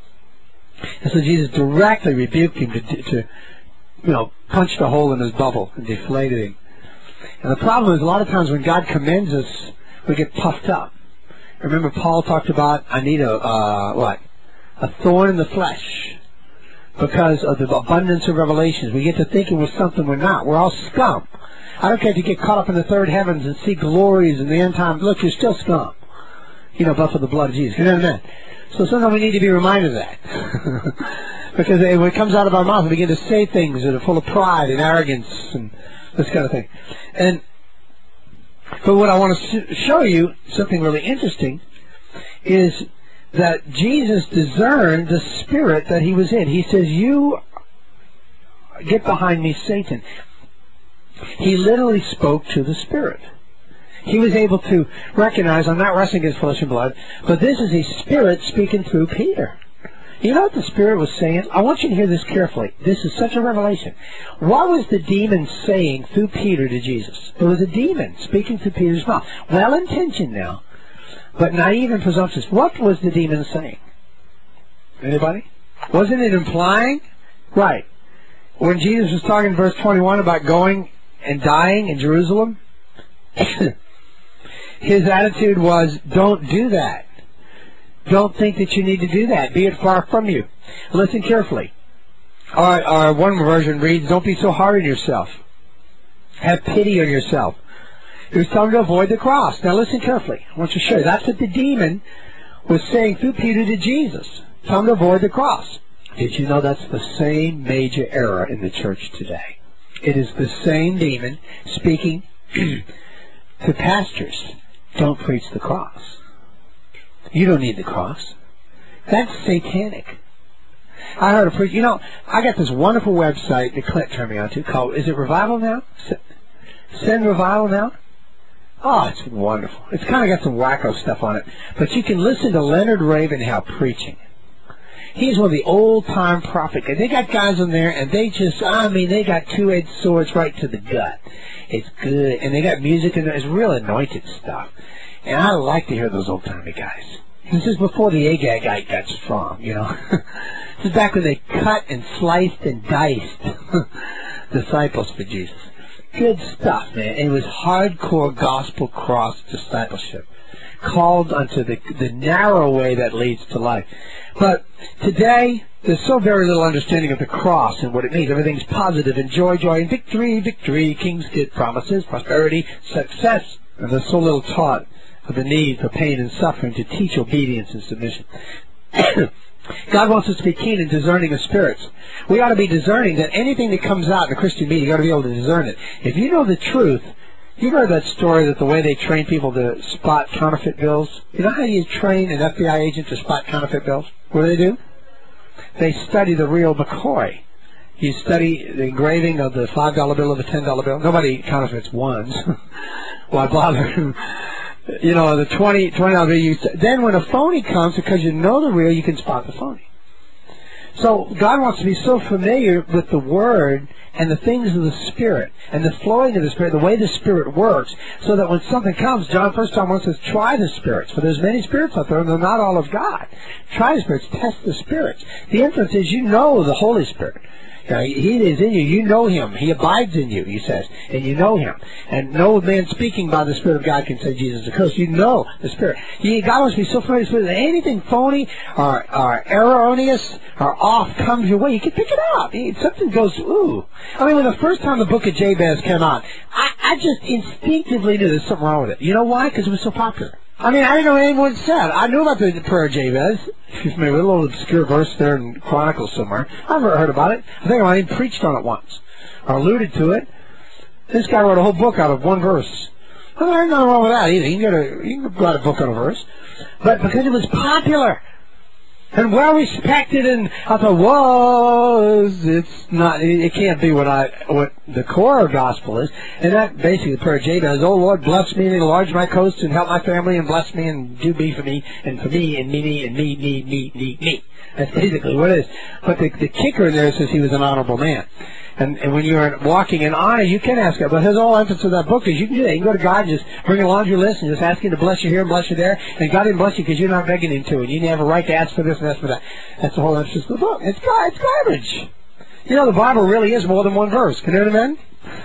so Jesus directly rebuked him to, to, you know, punched a hole in his bubble and deflated him. And the problem is a lot of times when God commends us, we get puffed up. Remember Paul talked about, I need a, uh, what? A thorn in the flesh. Because of the abundance of revelations. We get to thinking we're something we're not. We're all scum. I don't care if you get caught up in the third heavens and see glories in the end time. Look, you're still scum. You know, but for the blood of Jesus. You know what I mean? So sometimes we need to be reminded of that. Because when it comes out of our mouth, we begin to say things that are full of pride and arrogance and this kind of thing. And but what I want to show you, something really interesting, is that Jesus discerned the spirit that he was in. He says, you get behind me, Satan. He literally spoke to the spirit. He was able to recognize, I'm not wrestling against flesh and blood, but this is a spirit speaking through Peter. You know what the Spirit was saying? I want you to hear this carefully. This is such a revelation. What was the demon saying through Peter to Jesus? It was a demon speaking through Peter's mouth. Well-intentioned now, but naive and presumptuous. What was the demon saying? Anybody? Wasn't it implying? Right. When Jesus was talking in verse twenty-one about going and dying in Jerusalem, his attitude was, don't do that. Don't think that you need to do that. Be it far from you. Listen carefully. Our, our one version reads, don't be so hard on yourself. Have pity on yourself. He was telling to avoid the cross. Now listen carefully. I want you to show you. That's what the demon was saying through Peter to Jesus. Tell him to avoid the cross. Did you know that's the same major error in the church today? It is the same demon speaking to pastors. Don't preach the cross. You don't need the cross. That's satanic. I heard a preacher, you know, I got this wonderful website that Clint turned me on to called, is it Revival Now? Send Revival Now? Oh, it's wonderful. It's kind of got some wacko stuff on it. But you can listen to Leonard Ravenhill preaching. He's one of the old-time prophet guys. They got guys on there, and they just, I mean, they got two-edged swords right to the gut. It's good. And they got music in there. It's real anointed stuff. And I like to hear those old-timey guys. This is before the Agag guy got strong, you know. This is back when they cut and sliced and diced disciples for Jesus. Good stuff, man. And it was hardcore gospel cross discipleship. Called unto the, the narrow way that leads to life. But today, there's so very little understanding of the cross and what it means. Everything's positive and joy, joy, and victory, victory. Kings get promises, prosperity, success. And there's so little taught of the need for pain and suffering to teach obedience and submission. God wants us to be keen and discerning of spirits. We ought to be discerning that anything that comes out in a Christian meeting, you ought to be able to discern it. If you know the truth, you've heard that story that the way they train people to spot counterfeit bills? You know how you train an F B I agent to spot counterfeit bills? What do they do? They study the real McCoy. You study the engraving of the five dollar bill or the ten dollar bill. Nobody counterfeits ones. Why bother? You know, the twenty dollar bill, you, then when a phony comes, because you know the real, you can spot the phony. So God wants to be so familiar with the Word and the things of the Spirit and the flowing of the Spirit, the way the Spirit works, so that when something comes, John First John one says, try the spirits, for there's many spirits out there, and they're not all of God. Try the spirits, test the spirits. The inference is you know the Holy Spirit. Now, he is in you. You know Him. He abides in you, he says, and you know Him. And no man speaking by the Spirit of God can say Jesus is a curse. You know the Spirit. You, God wants to be so familiar with the Spirit that anything phony or, or erroneous or off comes your way, you can pick it up. Something goes, ooh. I mean, when the first time the book of Jabez came out, I, I just instinctively knew there's something wrong with it. You know why? Because it was so popular. I mean, I didn't know what anyone said. I knew about the prayer of Jabez. Excuse me, with a little obscure verse there in Chronicles somewhere. I've never heard about it. I think I even preached on it once, or alluded to it. This guy wrote a whole book out of one verse. Well, there's nothing wrong with that either. You can, get a, you can write a book on a verse. But because it was popular and well respected, and I thought, whoa, it's not, it can't be what I, what the core of gospel is. And that basically the prayer of Jabez, oh Lord, bless me and enlarge my coast and help my family and bless me and do be for me and for me and me, me and me, me, me, me, me. That's basically what it is. But the, the kicker in there says he was an honorable man. And, and when you're walking in honor, you can ask God. But his whole emphasis of that book is you can do that. You can go to God and just bring a laundry list and just ask Him to bless you here and bless you there. And God didn't bless you because you're not begging Him to. And you have a right to ask for this and ask for that. That's the whole emphasis of the book. It's, it's garbage. You know, the Bible really is more than one verse. Can you hear amen?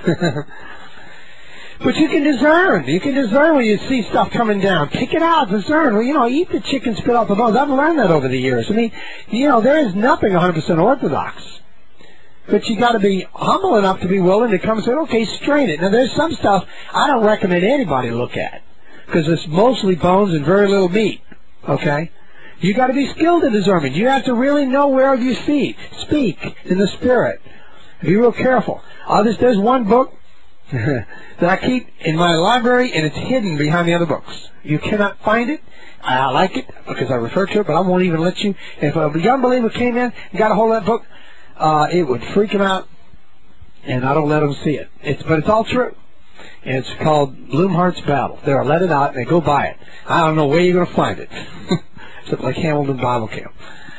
But you can discern. You can discern when you see stuff coming down. Pick it out. Discern. Well, you know, eat the chicken, spit out the bones. I've learned that over the years. I mean, you know, there is nothing one hundred percent orthodox. But you got to be humble enough to be willing to come and say, okay, strain it. Now, there's some stuff I don't recommend anybody look at because it's mostly bones and very little meat. Okay? You got to be skilled in discernment. You have to really know wherever you speak. Speak in the Spirit. Be real careful. Others, there's one book that I keep in my library, and it's hidden behind the other books. You cannot find it. I like it because I refer to it, but I won't even let you. If a young believer came in and got a hold of that book, Uh, it would freak him out, and I don't let him see it. It's, but it's all true. And it's called Bloomhart's Battle. They'll let it out, and they go buy it. I don't know where you're going to find it. Except like Hamilton Bible Camp.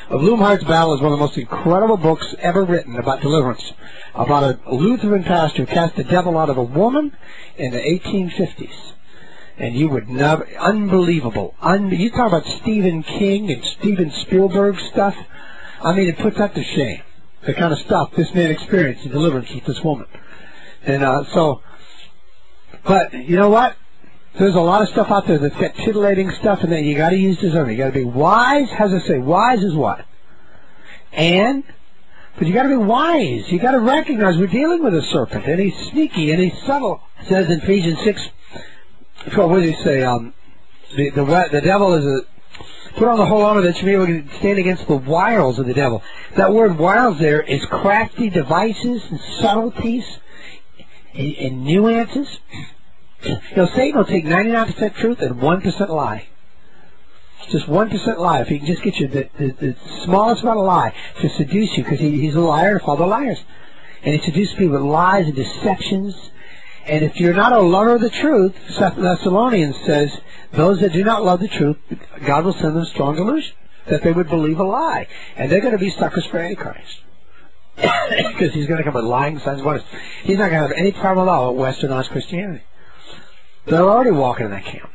The Blumhardt's Battle is one of the most incredible books ever written about deliverance, about a Lutheran pastor who cast the devil out of a woman in the eighteen fifties. And you would never, unbelievable. Un, you talk about Stephen King and Steven Spielberg stuff. I mean, it puts that to shame. The kind of stuff this man experienced in deliverance with this woman. And uh, so, but you know what? There's a lot of stuff out there that's got titillating stuff, and then you got to use discernment. You got to be wise. How does it say? Wise is what? And, but you got to be wise. You got to recognize we're dealing with a serpent, and he's sneaky and he's subtle. It says in Ephesians six. What does he say? Um, the, the the devil is a put on the whole armor that you may be able to stand against the wiles of the devil. That word wiles there is crafty devices and subtleties and, and nuances. You know, Satan will take ninety-nine percent truth and one percent lie. Just one percent lie. If he can just get you the, the, the smallest amount of lie to seduce you, because he, he's a liar, father liars. And he seduces people with lies and deceptions. And if you're not a lover of the truth, Second Thessalonians says, those that do not love the truth, God will send them strong delusion, that they would believe a lie. And they're going to be suckers for Antichrist. Because he's going to come with lying signs and wonders. He's not going to have any problem at all with Westernized Christianity. They're already walking in that camp.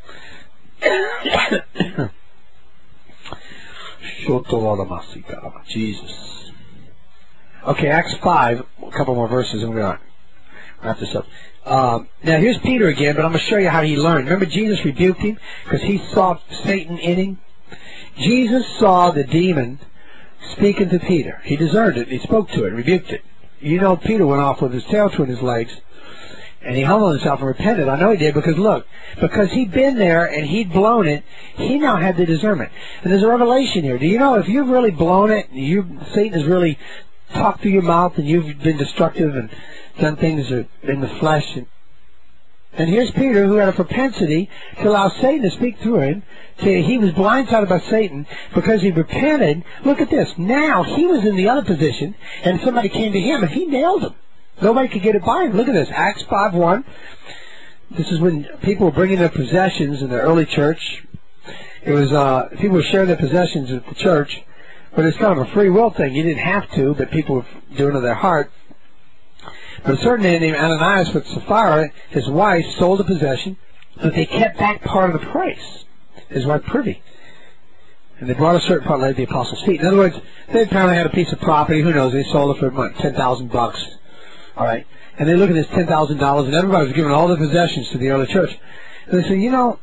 Jesus. Okay, Acts five, a couple more verses, and we're going to wrap this up. Um, now, here's Peter again, but I'm going to show you how he learned. Remember, Jesus rebuked him because he saw Satan in him? Jesus saw the demon speaking to Peter. He discerned it. He spoke to it, rebuked it. You know, Peter went off with his tail between his legs, and he humbled himself and repented. I know he did because, look, because he'd been there and he'd blown it, he now had the discernment. And there's a revelation here. Do you know if you've really blown it, you Satan has really talked through your mouth and you've been destructive and done things in the flesh. And, and here's Peter, who had a propensity to allow Satan to speak through him. To, he was blindsided by Satan because he repented. Look at this. Now he was in the other position, and somebody came to him, and he nailed him. Nobody could get it by him. Look at this. Acts five one. This is when people were bringing their possessions in the early church. It was uh, people were sharing their possessions at the church, but it's kind of a free will thing. You didn't have to, but people were doing it of their heart. But a certain man named Ananias with Sapphira, his wife, sold a possession, but they kept back part of the price. His wife privy. And they brought a certain part laid at the apostles' feet. In other words, they apparently had a piece of property. Who knows? They sold it for what, ten thousand bucks. All right. And they look at this ten thousand dollars, and everybody was giving all the possessions to the early church. And they say, you know,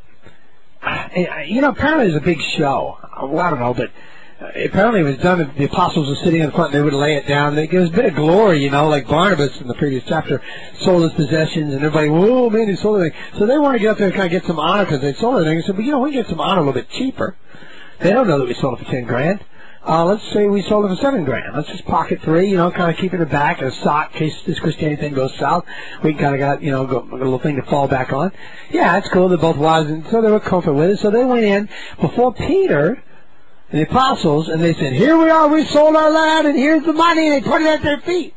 you know, apparently there's a big show. Well, I don't know, but apparently it was done. The apostles were sitting in front, and they would lay it down. There was a bit of glory, you know, like Barnabas in the previous chapter sold his possessions, and everybody, whoa, man, he sold everything. So they want to get up there and kind of get some honor because they sold everything. They said, but you know, we can get some honor a little bit cheaper. They don't know that we sold it for ten grand. Uh, let's say we sold it for seven grand. Let's just pocket three, you know, kind of keep it in the back as a sock in case this Christianity thing goes south. We kind of got, you know, go, a little thing to fall back on. Yeah, that's cool. They're both wise, and so they were comfortable with it. So they went in before Peter and the apostles, and they said, here we are, we sold our land, and here's the money, and they put it at their feet.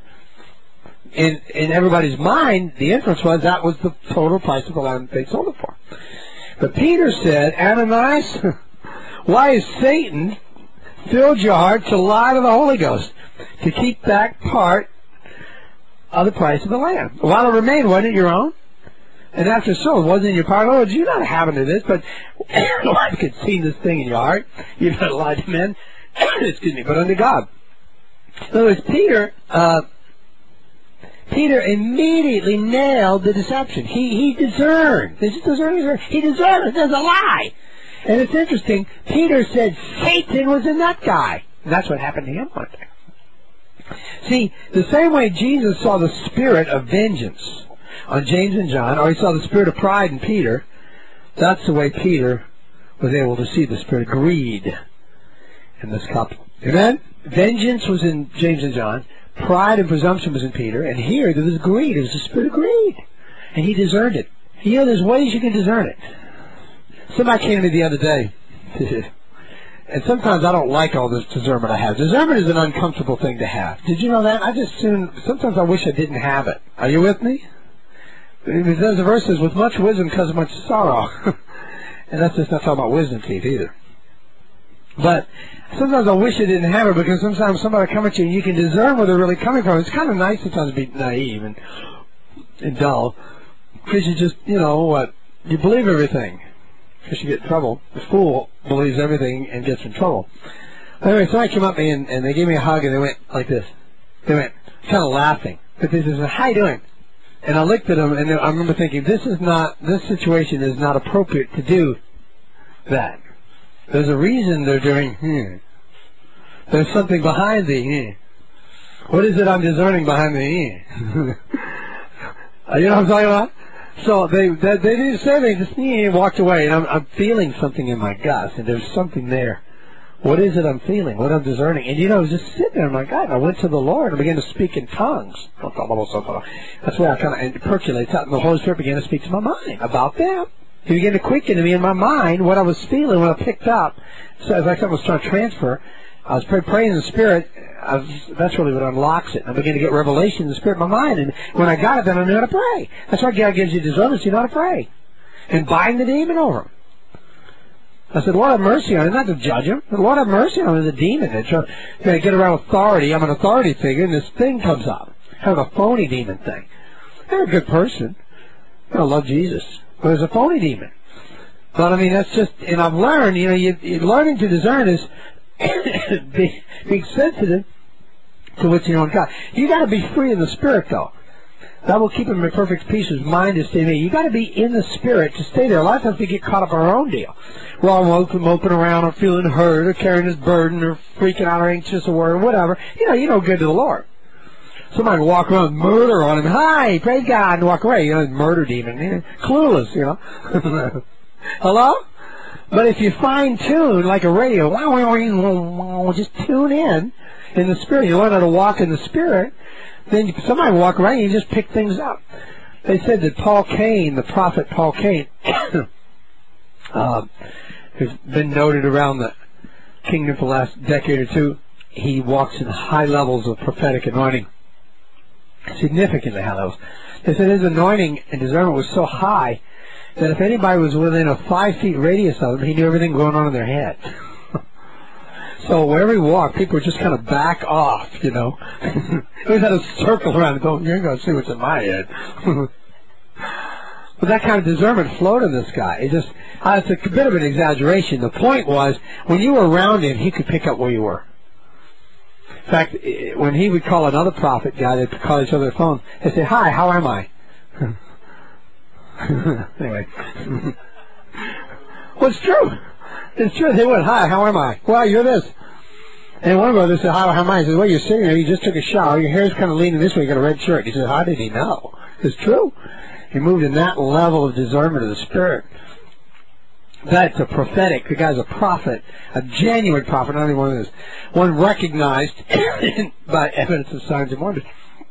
In, in everybody's mind, the inference was that was the total price of the land they sold it for. But Peter said, Ananias, why is Satan filled your heart to lie to the Holy Ghost, to keep back part of the price of the land? While it remained, wasn't it your own? And after so, it wasn't in your part. Lord, you're not having to this, but I could see this thing in your heart. You've not lied to men, excuse me, but unto God. In other words, Peter, uh, Peter immediately nailed the deception. He, he discerned. This is discerning. He discerned. There's a lie. And it's interesting, Peter said Satan was in that guy. And that's what happened to him one day. See, the same way Jesus saw the spirit of vengeance on James and John, or he saw the spirit of pride in Peter, that's the way Peter was able to see the spirit of greed in this couple. Amen? Vengeance was in James and John, pride and presumption was in Peter, and here there was greed. It was the spirit of greed. And he discerned it. You know, there's ways you can discern it. Somebody came to me the other day, and sometimes I don't like all this discernment I have. Discernment is an uncomfortable thing to have. Did you know that? I just soon, sometimes I wish I didn't have it. Are you with me? There's a verse that says, with much wisdom comes much sorrow. And that's just not talking about wisdom teeth either. But sometimes I wish I didn't have it, because sometimes somebody come at you and you can discern where they're really coming from. It's kind of nice sometimes to be naive and, and dull, because you just, you know, what, you believe everything, because you get in trouble. The fool believes everything and gets in trouble. Anyway, somebody came up to me and, and they gave me a hug and they went like this. They went kind of laughing. But they said, how you doing? And I looked at them and I remember thinking, this is not, this situation is not appropriate to do that. There's a reason they're doing, hmm. There's something behind the, hmm. What is it I'm discerning behind the, hmm? You know what I'm talking about? So they they, they didn't say anything, just hmm, walked away, and I'm, I'm feeling something in my guts, and there's something there. What is it I'm feeling? What I'm discerning? And you know, I was just sitting there, my God, and I went to the Lord and began to speak in tongues. That's where I kind of percolates out, and the Holy Spirit began to speak to my mind about them. He began to quicken to me in my mind what I was feeling, what I picked up. So as I was trying to transfer, I was praying in the Spirit. I was, that's really what unlocks it. I began to get revelation in the Spirit of my mind, and when I got it, then I knew how to pray. That's why God gives you discernment, so you know how to pray. And bind the demon over him. I said, Lord have mercy on him, not to judge him. The Lord have mercy on him, the demon. They're trying to get around authority. I'm an authority figure, and this thing comes up. Kind of a phony demon thing. They're a good person. I love Jesus. But it's a phony demon. But I mean, that's just, and I've learned, you know, you, you learning to discern is be, being sensitive to what's in your own God. You got to be free in the Spirit, though. That will keep him in perfect peace, whose mind is stayed in me. You got to be in the Spirit to stay there. A lot of times we get caught up in our own deal. We're all moping, moping around, or feeling hurt, or carrying his burden, or freaking out, or anxious, or whatever. You know, you know, good to the Lord. Somebody will walk around and murder on him. Hi, praise God, and walk away. You know, murder demon. You know, clueless, you know. Hello? But if you fine-tune like a radio, just tune in in the Spirit. You learn how to walk in the Spirit. Then somebody will walk around and you just pick things up. They said that Paul Cain, the prophet Paul Cain, uh, who's been noted around the kingdom for the last decade or two, he walks in high levels of prophetic anointing. Significantly high levels. They said his anointing and discernment was so high that if anybody was within a five feet radius of him, he knew everything going on in their head. So wherever he walked, people would just kind of back off, you know. He always had a circle around and go, you're going to see what's in my head. But that kind of discernment flowed in this guy. It just, uh, it's a bit of an exaggeration. The point was, when you were around him, he could pick up where you were. In fact, when he would call another prophet guy, they'd call each other on the phone. They'd say, hi, how am I? Anyway. Well, it's true. It's true. They would, hi, how am I? Well, you're this. And one brother said, how, how am I? He said, well, you're sitting there, you just took a shower, your hair's kind of leaning this way, you got a red shirt. He said, how did he know? It's true. He moved in that level of discernment of the Spirit. That's a prophetic. The guy's a prophet, a genuine prophet, not only one of those. One recognized by evidence of signs and wonders.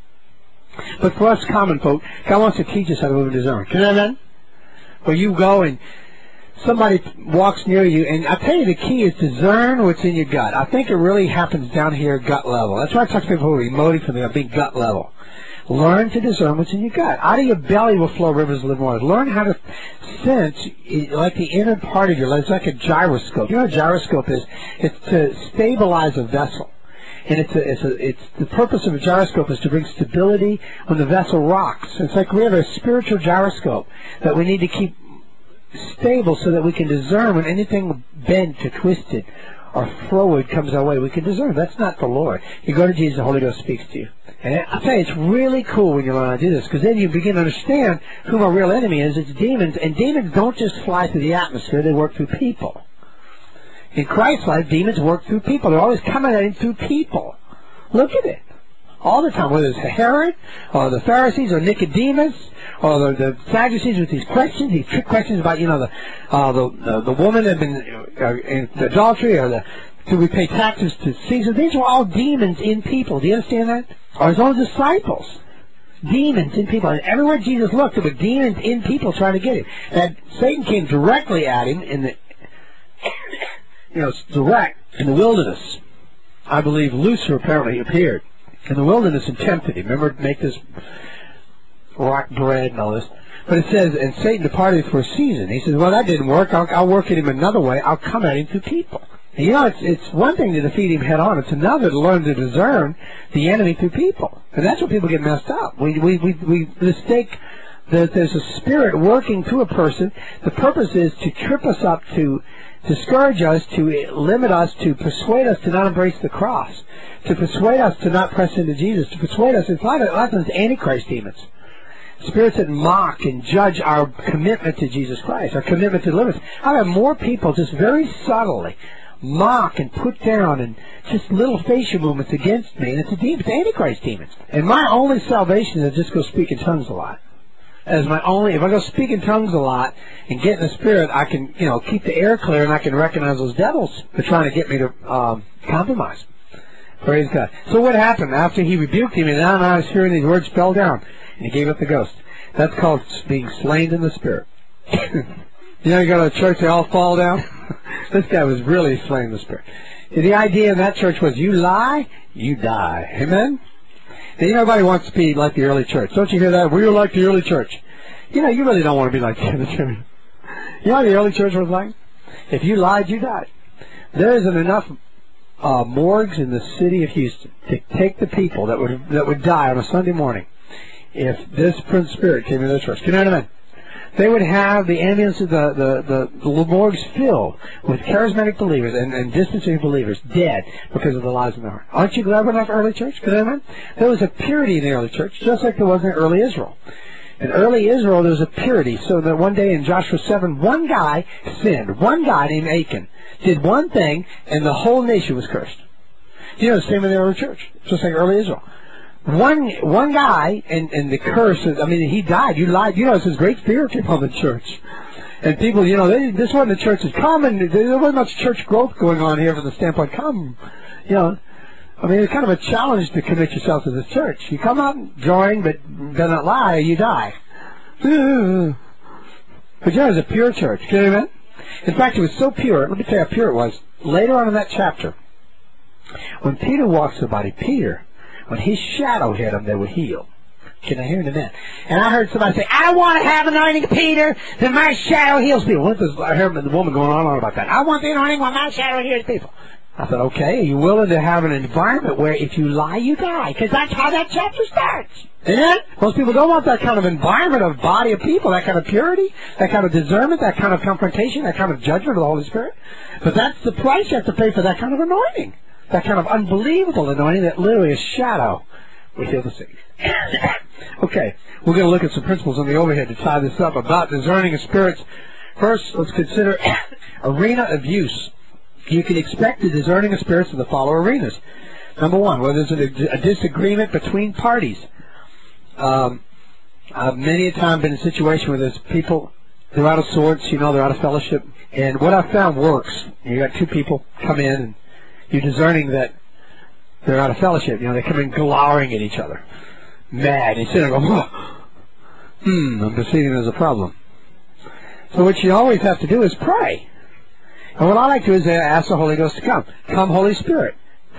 But for us common folk, God wants to teach us how to move in discernment. Can you imagine? Where you go and somebody walks near you, and I tell you the key is discern what's in your gut. I think it really happens down here at gut level. That's why I talk to people who are emoting from the big gut level. Learn to discern what's in your gut. Out of your belly will flow rivers of living water. Learn how to sense, like the inner part of your life. It's like a gyroscope. You know what a gyroscope is? It's to stabilize a vessel. And it's a, it's a, it's the purpose of a gyroscope is to bring stability when the vessel rocks. It's like we have a spiritual gyroscope that we need to keep stable so that we can discern when anything bent or twisted or froward comes our way. We can discern. That's not the Lord. You go to Jesus, the Holy Ghost speaks to you. And I'll tell you, it's really cool when you learn how to do this, because then you begin to understand who our real enemy is. It's demons. And demons don't just fly through the atmosphere. They work through people. In Christ's life, demons work through people. They're always coming at him through people. Look at it. All the time, whether it's Herod, or the Pharisees, or Nicodemus, or the, the Sadducees with these questions, these trick questions about, you know, the uh, the, the the woman that had been uh, in adultery, or the do we pay taxes to Caesar? These were all demons in people. Do you understand that? Or his own disciples. Demons in people. And everywhere Jesus looked, there were demons in people trying to get him. And Satan came directly at him in the, you know, direct in the wilderness. I believe Lucifer apparently appeared in the wilderness and tempted him. Remember, make this rock bread and all this. But it says, and Satan departed for a season. He says, well, that didn't work. I'll, I'll work at him another way. I'll come at him through people. And you know, it's it's one thing to defeat him head on. It's another to learn to discern the enemy through people. And that's where people get messed up. We we we, we mistake that there's a spirit working through a person. The purpose is to trip us up, to discourage us, to limit us, to persuade us to not embrace the cross, to persuade us to not press into Jesus, to persuade us, in fact, a lot of times Antichrist demons. Spirits that mock and judge our commitment to Jesus Christ, our commitment to deliverance. I have more people just very subtly mock and put down and just little facial movements against me, and it's a demon, it's Antichrist demons. And my only salvation is to just go speak in tongues a lot. As my only, if I go speak in tongues a lot and get in the spirit, I can, you know, keep the air clear and I can recognize those devils that are trying to get me to um, compromise. Praise God. So what happened after he rebuked him and now I was hearing these words fell down and he gave up the ghost? That's called being slain in the spirit. You know, you go to a church, they all fall down. This guy was really slain in the spirit. The idea in that church was, you lie, you die. Amen? And you know, everybody wants to be like the early church. Don't you hear that? We were like the early church. You know, you really don't want to be like the early church. You know what the early church was like? If you lied, you died. There isn't enough uh, morgues in the city of Houston to take the people that would that would die on a Sunday morning if this Prince Spirit came into the church. Can you know what I mean? They would have the ambulances, the, the, the, the morgues filled with charismatic believers and, and distancing believers dead because of the lies in their heart. Aren't you glad we're not early church? Can I mean? There was a purity in the early church, just like there was in early Israel. In early Israel, there was a purity. So that one day in Joshua seven, one guy sinned. One guy named Achan did one thing, and the whole nation was cursed. You know, the same in the early church, just like early Israel. One one guy, and, and the curse, I mean, he died. You lied. You know, it's this great fear came on the church. And people, you know, they, this wasn't the church's come, and there wasn't much church growth going on here from the standpoint, come, you know. I mean, it's kind of a challenge to commit yourself to this church. You come out drawing, but do not lie, you die. But you know, it was a pure church. Can you imagine? In fact, it was so pure, let me tell you how pure it was. Later on in that chapter, when Peter walks the body, Peter, when his shadow hit him, they would heal. Can I hear it in that? And I heard somebody say, I want to have anointing of Peter, that my shadow heals people. What is, I heard the woman going on and on about that. I want the anointing when my shadow heals people. I thought, okay, are you willing to have an environment where if you lie, you die? Because that's how that chapter starts. Amen? Most people don't want that kind of environment of body of people, that kind of purity, that kind of discernment, that kind of confrontation, that kind of judgment of the Holy Spirit. But that's the price you have to pay for that kind of anointing. That kind of unbelievable anointing that literally a shadow will heal the sick. Okay, we're going to look at some principles on the overhead to tie this up about discerning of spirits. First, let's consider arena of use. You can expect the discerning of spirits in the following arenas. Number one, where there's a, a disagreement between parties. Um, I've many a time been in a situation where there's people, they're out of sorts, you know, they're out of fellowship. And what I've found works. You got two people come in and you're discerning that they're out of fellowship. You know, they come in glowering at each other, mad. You sit there and go, oh, hmm, I'm perceiving there's a problem. So what you always have to do is pray. And what I like to do is ask the Holy Ghost to come. Come, Holy Spirit.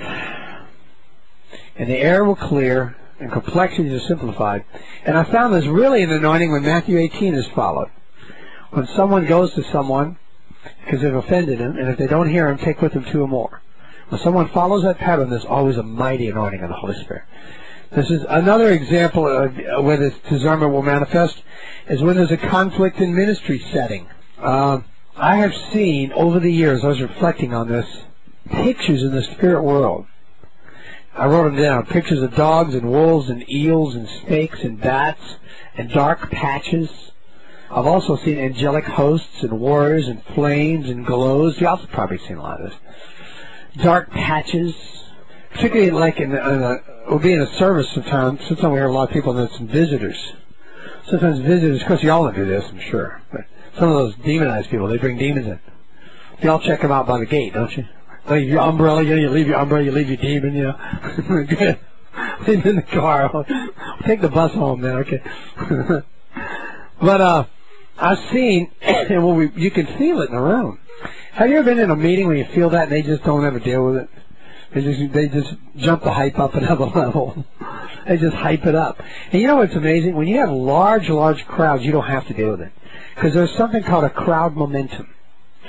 And the air will clear and complexities are simplified. And I found there's really an anointing when Matthew eighteen is followed. When someone goes to someone because they've offended him, and if they don't hear him, take with them two or more. When someone follows that pattern, there's always a mighty anointing of the Holy Spirit. This is another example of where this discernment will manifest, is when there's a conflict in ministry setting. Uh, I have seen over the years, I was reflecting on this, pictures in the spirit world. I wrote them down, pictures of dogs and wolves and eels and snakes and bats and dark patches. I've also seen angelic hosts and warriors and flames and glows. You've also probably seen a lot of this. Dark patches, particularly like in, the, in a, we'll be in a service sometimes. Sometimes we have a lot of people and some visitors. Sometimes visitors, of course you all do this, I'm sure. But some of those demonized people, they bring demons in. You all check them out by the gate, don't you? Leave your umbrella, you, know, you leave your umbrella, you leave your demon, you know. Good. Leave it in the car. We'll take the bus home then, okay. But uh, I've seen, and when we, you can feel it in the room. Have you ever been in a meeting where you feel that and they just don't ever deal with it? They just they just jump the hype up another level. They just hype it up. And you know what's amazing? When you have large, large crowds, you don't have to deal with it. Because there's something called a crowd momentum.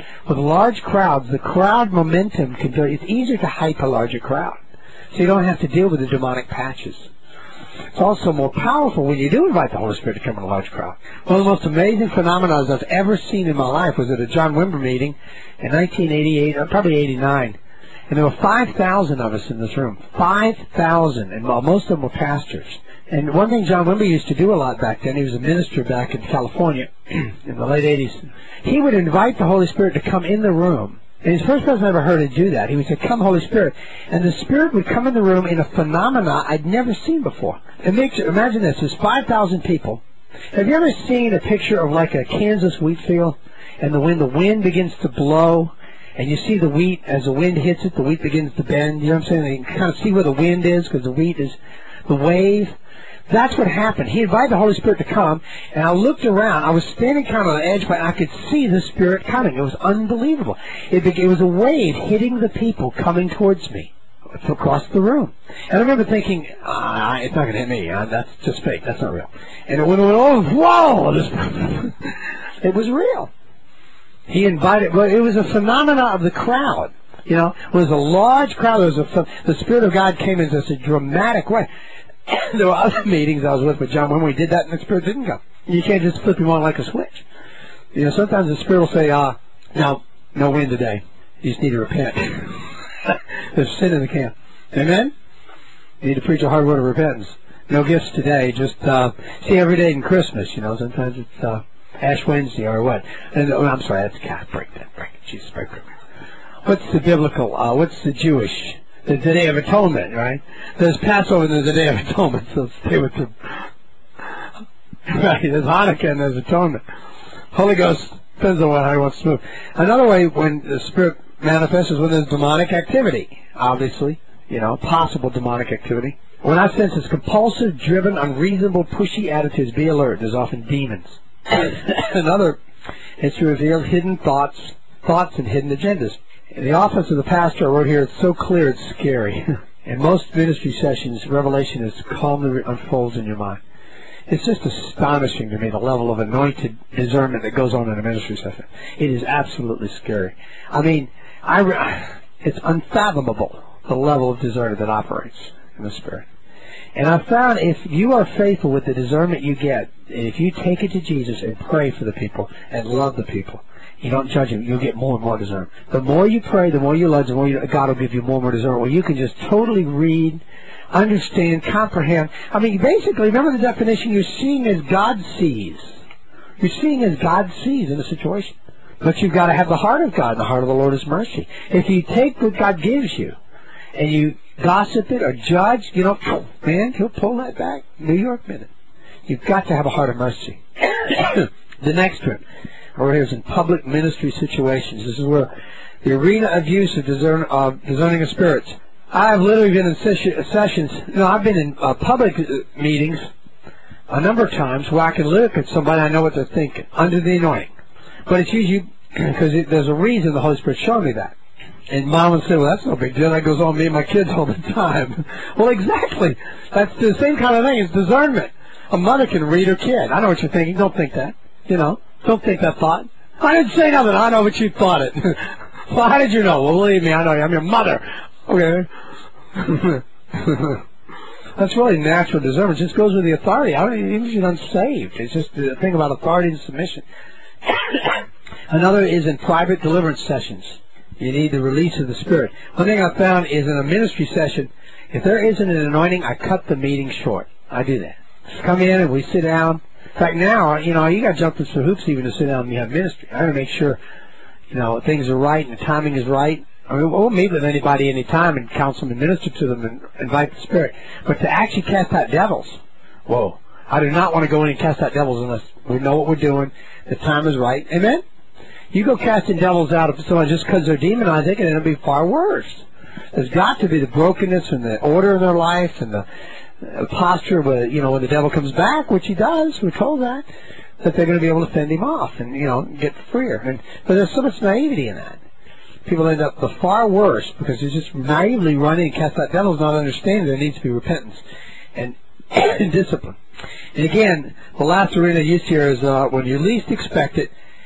with large crowds, the crowd momentum can do, it's easier to hype a larger crowd. So you don't have to deal with the demonic patches. It's also more powerful when you do invite the Holy Spirit to come in a large crowd. One of the most amazing phenomena I've ever seen in my life was at a John Wimber meeting in nineteen eighty-eight, or probably eighty-nine. And there were five thousand of us in this room. five thousand, and most of them were pastors. And one thing John Wimber used to do a lot back then, he was a minister back in California in the late eighties. He would invite the Holy Spirit to come in the room. And he's the first person I ever heard him do that. He would say, "Come, Holy Spirit." And the Spirit would come in the room in a phenomena I'd never seen before. It makes, imagine this, there's five thousand people. Have you ever seen a picture of like a Kansas wheat field? And the when the wind begins to blow, and you see the wheat, as the wind hits it, the wheat begins to bend. You know what I'm saying? You can kind of see where the wind is, because the wheat is the wave. That's what happened. He invited the Holy Spirit to come, and I looked around. I was standing kind of on the edge, but I could see the Spirit coming. It was unbelievable. It, be- it was a wave hitting the people coming towards me across the room. And I remember thinking, ah, it's not going to hit me. Uh, that's just fake. That's not real. And it went, oh, whoa! It was real. He invited, well, it was a phenomena of the crowd. You know, it was a large crowd. There was a, the Spirit of God came in such a dramatic way. There were other meetings I was with with John when we did that, and the Spirit didn't go. You can't just flip him on like a switch. You know, sometimes the Spirit will say, uh, no, no wind today. You just need to repent. There's sin in the camp. Amen? You need to preach a hard word of repentance. No gifts today. Just, uh, see every day in Christmas, you know. Sometimes it's, uh, Ash Wednesday or what. And, oh, I'm sorry, that's, God, break that, break it. Jesus, break it. What's the biblical, uh, what's the Jewish? There's the Day of Atonement, right? There's Passover and there's the Day of Atonement, so stay with them. Right, there's Hanukkah and there's Atonement. Holy Ghost depends on how he wants to move. Another way when the Spirit manifests is when there's demonic activity, obviously. You know, possible demonic activity. When I sense it's compulsive, driven, unreasonable, pushy attitudes, be alert. There's often demons. Another is to reveal hidden thoughts, thoughts and hidden agendas. In the office of the pastor, I wrote here, it's so clear it's scary. In most ministry sessions, revelation is calmly unfolds in your mind. It's just astonishing to me, the level of anointed discernment that goes on in a ministry session. It is absolutely scary. I mean, I, it's unfathomable, the level of discernment that operates in the Spirit. And I found if you are faithful with the discernment you get, and if you take it to Jesus and pray for the people and love the people, you don't judge them, you'll get more and more discernment. The more you pray, the more you love, the more you, God will give you more and more discernment, where you can just totally read, understand, comprehend. I mean, basically, remember the definition, you're seeing as God sees. You're seeing as God sees in a situation. But you've got to have the heart of God, and the heart of the Lord is mercy. If you take what God gives you, and you gossip it or judge, you know, man, he'll pull that back. New York minute. You've got to have a heart of mercy. The next one. Or here's in public ministry situations. This is where the arena of use of discern, uh, discerning of spirits. I've literally been in ses- sessions. You know, I've been in uh, public meetings a number of times where I can look at somebody, I know what they're thinking under the anointing. But it's usually because it, there's a reason the Holy Spirit showed me that. And Mom would say, well, that's no big deal. That goes on with me and my kids all the time. Well, exactly. That's the same kind of thing. It's discernment. A mother can read her kid. I know what you're thinking. Don't think that. You know. Don't think that thought. I didn't say nothing. I know what you thought it. Well, how did you know? Well, believe me, I know you. I'm your mother. Okay. That's really natural discernment. It just goes with the authority. I don't even if you're unsaved. It's just the thing about authority and submission. Another is in private deliverance sessions. You need the release of the Spirit. One thing I found is in a ministry session, if there isn't an anointing, I cut the meeting short. I do that. Just come in and we sit down. In fact, now, you know, you got to jump through some hoops even to sit down and you have ministry. I got to make sure, you know, things are right and the timing is right. I mean, we'll meet with anybody any time and counsel them and minister to them and invite the Spirit. But to actually cast out devils, whoa. I do not want to go in and cast out devils unless we know what we're doing, the time is right. Amen? You go casting devils out of someone just because they're demonized, they can end up being far worse. There's got to be the brokenness and the order in their life and the uh, posture where, you know, when the devil comes back, which he does, we're told that, that they're going to be able to fend him off and, you know, get freer. And, but there's so much naivety in that. People end up the far worse because they're just naively running and cast out devils, not understanding there needs to be repentance and, and discipline. And again, the last arena used here is uh, when you least expect it,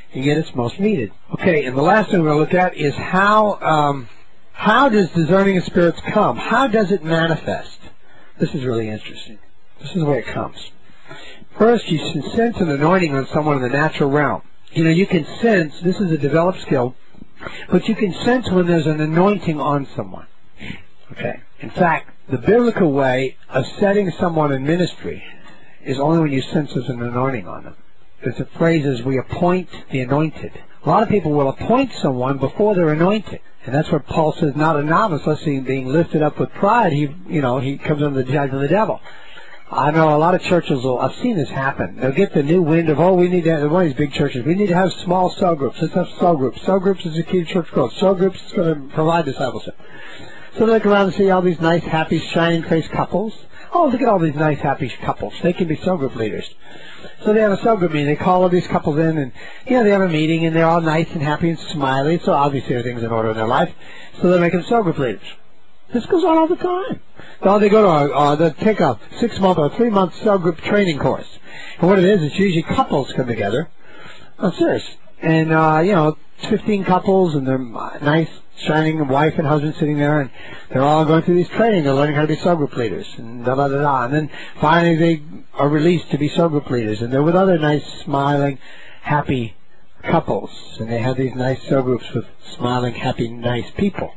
and yet it's most needed. Okay, and the last thing we're going to look at is how um, how does discerning of spirits come? How does it manifest? This is really interesting. This is the way it comes. First, you can sense an anointing on someone in the natural realm. You know, you can sense, this is a developed skill, but you can sense when there's an anointing on someone. Okay. In fact, the biblical way of setting someone in ministry is only when you sense there's an anointing on them. There's a phrase is, we appoint the anointed. A lot of people will appoint someone before they're anointed. And that's what Paul says, not a novice, lest he being lifted up with pride, he, you know, he comes under the judgment of the devil. I know a lot of churches will, I've seen this happen. They'll get the new wind of, oh, we need to have, one of these big churches, we need to have small cell groups. Let's have cell groups. Cell groups is the key to church growth. Cell groups is going to provide discipleship. So they look around and see all these nice, happy, shining-faced couples. Oh, look at all these nice, happy couples. They can be cell group leaders. So they have a cell group meeting. They call all these couples in, and, you know, they have a meeting, and they're all nice and happy and smiley. So obviously everything's in order in their life. So they make them cell group leaders. This goes on all the time. So they go to a, uh, they take a six-month or three-month cell group training course. And what it is, it's usually couples come together. I'm serious. And, uh, you know, fifteen couples, and they're nice, shining wife and husband sitting there, and they're all going through these training. They're learning how to be cell group leaders, and da da da da. And then finally they are released to be cell group leaders, and they're with other nice, smiling, happy couples. And they have these nice cell groups with smiling, happy, nice people.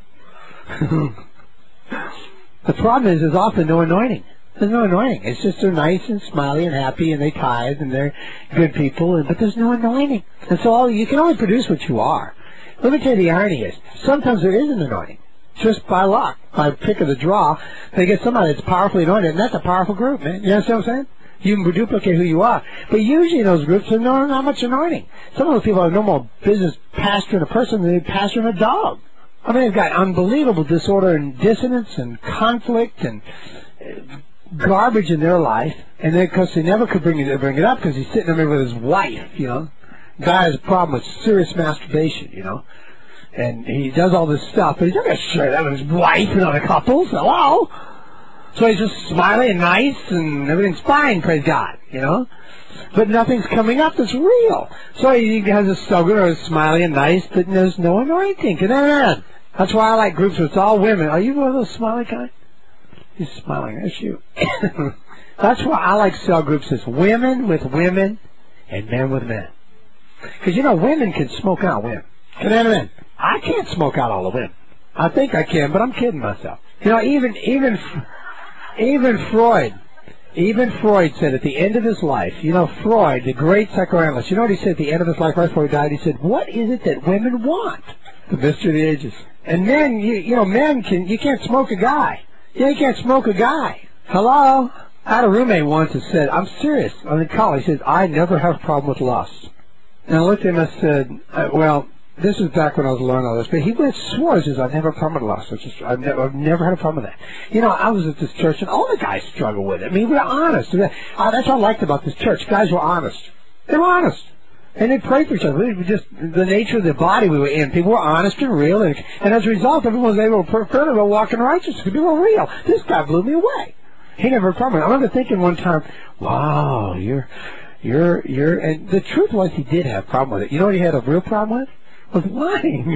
The problem is there's often no anointing. There's no anointing. It's just they're nice and smiley and happy, and they tithe, and they're good people, and, but there's no anointing. And so all, you can only produce what you are. Let me tell you the irony is, sometimes there is an anointing. Just by luck, by pick of the draw, they get somebody that's powerfully anointed, and that's a powerful group, man. You understand what I'm saying? You can duplicate who you are. But usually in those groups, there's no, not much anointing. Some of those people have no more business pastoring a person than they pastoring a dog. I mean, they've got unbelievable disorder and dissonance and conflict and garbage in their life, and then because they never could bring it, bring it up because he's sitting there with his wife, you know. Guy has a problem with serious masturbation, you know, and he does all this stuff, but he's not going to share that with his wife and other couples. Hello? So he's just smiling and nice, and everything's fine, praise God, you know. But nothing's coming up that's real. So he has a struggle or is smiley and nice, but there's no anointing. Can that happen? That's why I like groups where it's all women. Are you one of those smiley guys? He's smiling. That's you. That's why I like cell groups. It's women with women and men with men. Because, you know, women can smoke out women. Can that happen? I can't smoke out all the women. I think I can, but I'm kidding myself. You know, even even even Freud, even Freud said at the end of his life, you know, Freud, the great psychoanalyst, you know what he said at the end of his life right before he died? He said, what is it that women want? The mystery of the ages. And men, you, you know, men can, you can't smoke a guy. Yeah, you can't smoke a guy. Hello? I had a roommate once that said, I'm serious. I'm in college. He said, I never have a problem with lust. And I looked at him and I said, uh, well, this was back when I was learning all this, but he went swore, he says, I've never had a problem with lust. Which is, I've, never, I've never had a problem with that. You know, I was at this church, and all the guys struggle with it. I mean, we're honest. Uh, that's what I liked about this church. Guys were honest. They were honest. And they prayed for each other. It was just the nature of the body we were in. People were honest and real, and, and as a result, everyone was able to prefer to walk in righteousness. People were real. This guy blew me away. He never had a problem. I remember thinking one time, wow, you're, you're, you're, and the truth was he did have a problem with it. You know what he had a real problem with? Was lying.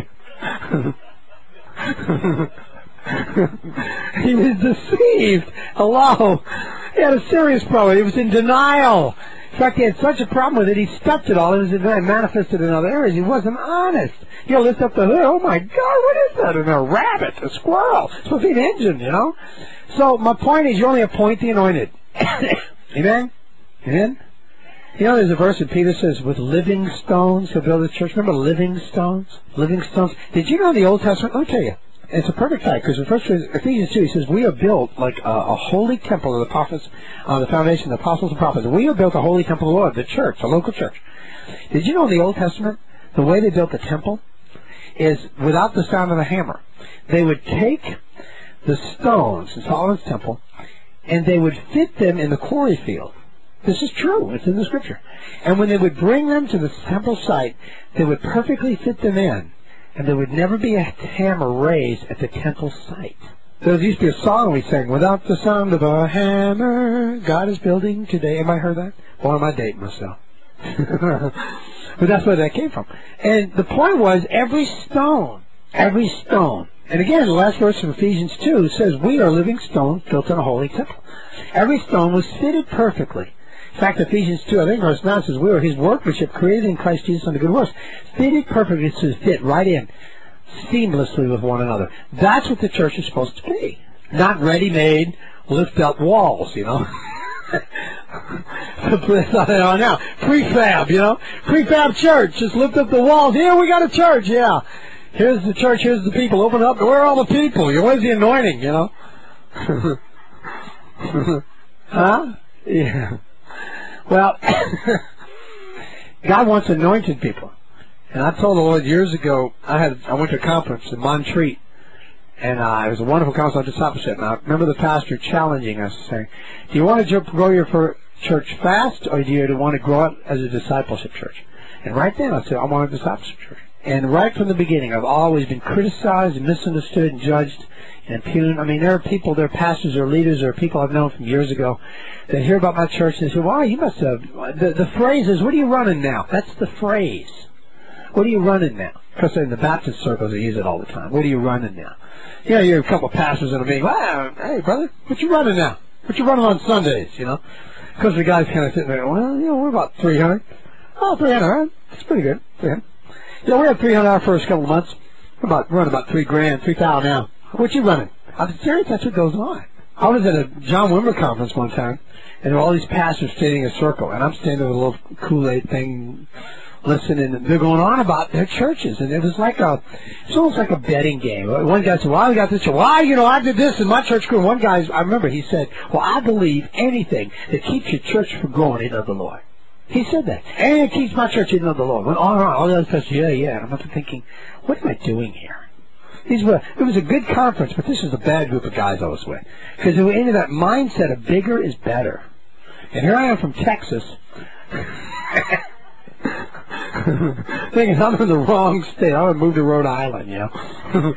He was deceived. Hello. He had a serious problem. He was in denial. In fact, he had such a problem with it, he stuffed it all. It was manifested in other areas. He wasn't honest. He'll lift up the hood. Oh, my God, what is that? And a rabbit, a squirrel. It's supposed to be an engine, you know? So my point is you only appoint the anointed. Amen? Amen? You know, there's a verse that Peter says, with living stones he'll build his church. Remember living stones? Living stones. Did you know in the Old Testament? Let me tell you. It's a perfect fact, because in First Ephesians two, he says, we are built like a, a holy temple of the prophets, on uh, the foundation of the apostles and prophets. We are built a holy temple of the Lord, the church, the local church. Did you know in the Old Testament, the way they built the temple is without the sound of the hammer. They would take the stones in Solomon's temple, and they would fit them in the quarry field. This is true. It's in the Scripture. And when they would bring them to the temple site, they would perfectly fit them in. And there would never be a hammer raised at the temple site. There used to be a song we sang, without the sound of a hammer, God is building today. Have I heard that? Or am I dating myself? But that's where that came from. And the point was, every stone, every stone, and again, the last verse of Ephesians two says, we are living stones built in a holy temple. Every stone was fitted perfectly. In fact, Ephesians two, I think verse nine says, we are his workmanship created in Christ Jesus unto good works. Fitted perfectly to fit right in, seamlessly with one another. That's what the church is supposed to be. Not ready-made, lift-up walls, you know. now, prefab, you know. Prefab church, just lift up the walls. Here, we got a church, yeah. Here's the church, here's the people. Open up, where are all the people? Where's the anointing, you know? Huh? Yeah. Well, God wants anointed people. And I told the Lord years ago, I had I went to a conference in Montreat, and uh, it was a wonderful conference on discipleship. And I remember the pastor challenging us, saying, do you want to grow your church fast, or do you want to grow it as a discipleship church? And right then I said, I want a discipleship church. And right from the beginning, I've always been criticized and misunderstood and judged and impugned. I mean, there are people, there are pastors or leaders or people I've known from years ago that hear about my church and they say, wow, you must have, the, the phrase is, what are you running now? That's the phrase. What are you running now? Because in the Baptist circles, they use it all the time. What are you running now? You know, you're a couple of pastors in a meeting. Wow, hey, brother, what you running now? What you running on Sundays, you know? Because the guy's kind of sitting there, well, you know, we're about three hundred. Oh, three hundred, huh? That's pretty good. three hundred. You know, we had three hundred our first couple of months. We're about, running about three grand, three thousand now. What you running? I'm serious, that's what goes on. I was at a John Wimber conference one time, and there were all these pastors standing in a circle, and I'm standing with a little Kool-Aid thing, listening, and they're going on about their churches, and it was like a, it's almost like a betting game. One guy said, well, I got this church. Well, you know, I did this in my church grew. One guy, I remember, he said, well, I believe anything that keeps your church from growing in of the Lord. He said that. And it keeps my church in of the Lord. Went on and on. All the other pastors, yeah, yeah. And I'm thinking, what am I doing here? These were, it was a good conference, but this was a bad group of guys I was with. Because they were into that mindset of bigger is better. And here I am from Texas. Thinking I'm in the wrong state. I would move to Rhode Island, you know.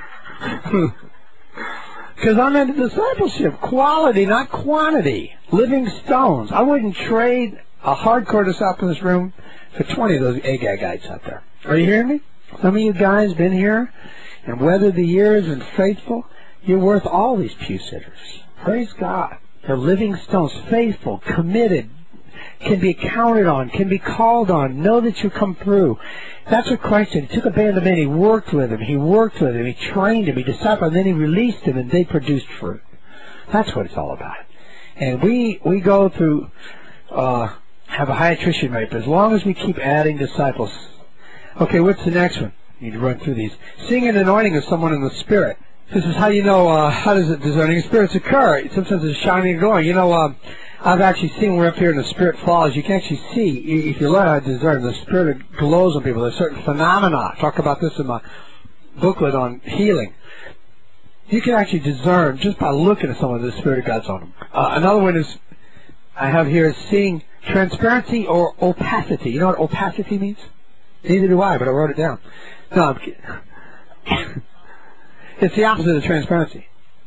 Because I'm into discipleship. Quality, not quantity. Living stones. I wouldn't trade a hardcore discipleship room for twenty of those Agagites out there. Are you hearing me? Some of you guys been here and weathered the years and faithful. You're worth all these pew sitters. Praise God. They're living stones, faithful, committed, can be counted on, can be called on, know that you come through. That's what Christ did. He took a band of men, he worked with them, he worked with them, he trained them, he discipled, and then he released them, and they produced fruit. That's what it's all about. And we we go through, uh, have a high attrition rate, but as long as we keep adding disciples. Okay, what's the next one? You need to run through these. Seeing an anointing of someone in the Spirit. This is how you know, uh, how does it discerning spirits occur? Sometimes it's shining and glowing. You know, uh, I've actually seen, we're up here and the Spirit falls, you can actually see, if you learn how to discern, the Spirit glows on people. There's certain phenomena. I talk about this in my booklet on healing. You can actually discern just by looking at someone, the Spirit of God's on them. Uh, another one is, I have here, is seeing transparency or opacity. You know what opacity means? Neither do I, but I wrote it down. No, I'm kidding. It's the opposite of transparency.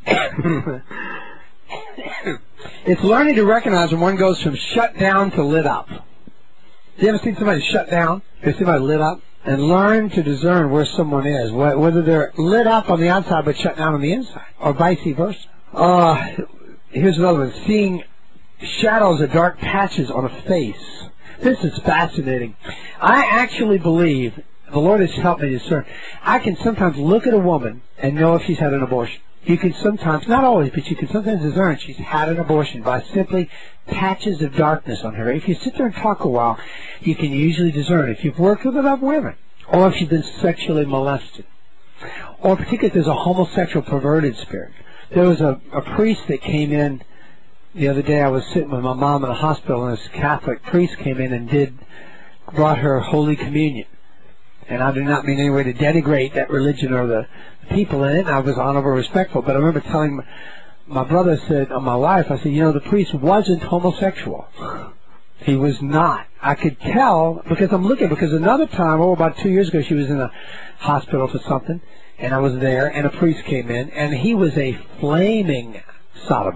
It's learning to recognize when one goes from shut down to lit up. You ever seen somebody shut down? You ever seen somebody lit up? And learn to discern where someone is, whether they're lit up on the outside but shut down on the inside, or vice versa. Uh, here's another one. Seeing shadows or dark patches on a face. This is fascinating. I actually believe, the Lord has helped me discern, I can sometimes look at a woman and know if she's had an abortion. You can sometimes, not always, but you can sometimes discern she's had an abortion by simply patches of darkness on her. If you sit there and talk a while, you can usually discern if you've worked with enough women, or if you've been sexually molested, or particularly if there's a homosexual perverted spirit. There was a, a priest that came in the other day. I was sitting with my mom in a hospital, and this Catholic priest came in and did brought her Holy Communion. And I do not mean any way to denigrate that religion or the people in it. I was honorable, respectful. But I remember telling my, my brother, said, on my wife, I said, you know, the priest wasn't homosexual. He was not. I could tell because I'm looking, because another time, oh, about two years ago, she was in a hospital for something, and I was there, and a priest came in, and he was a flaming sodomite.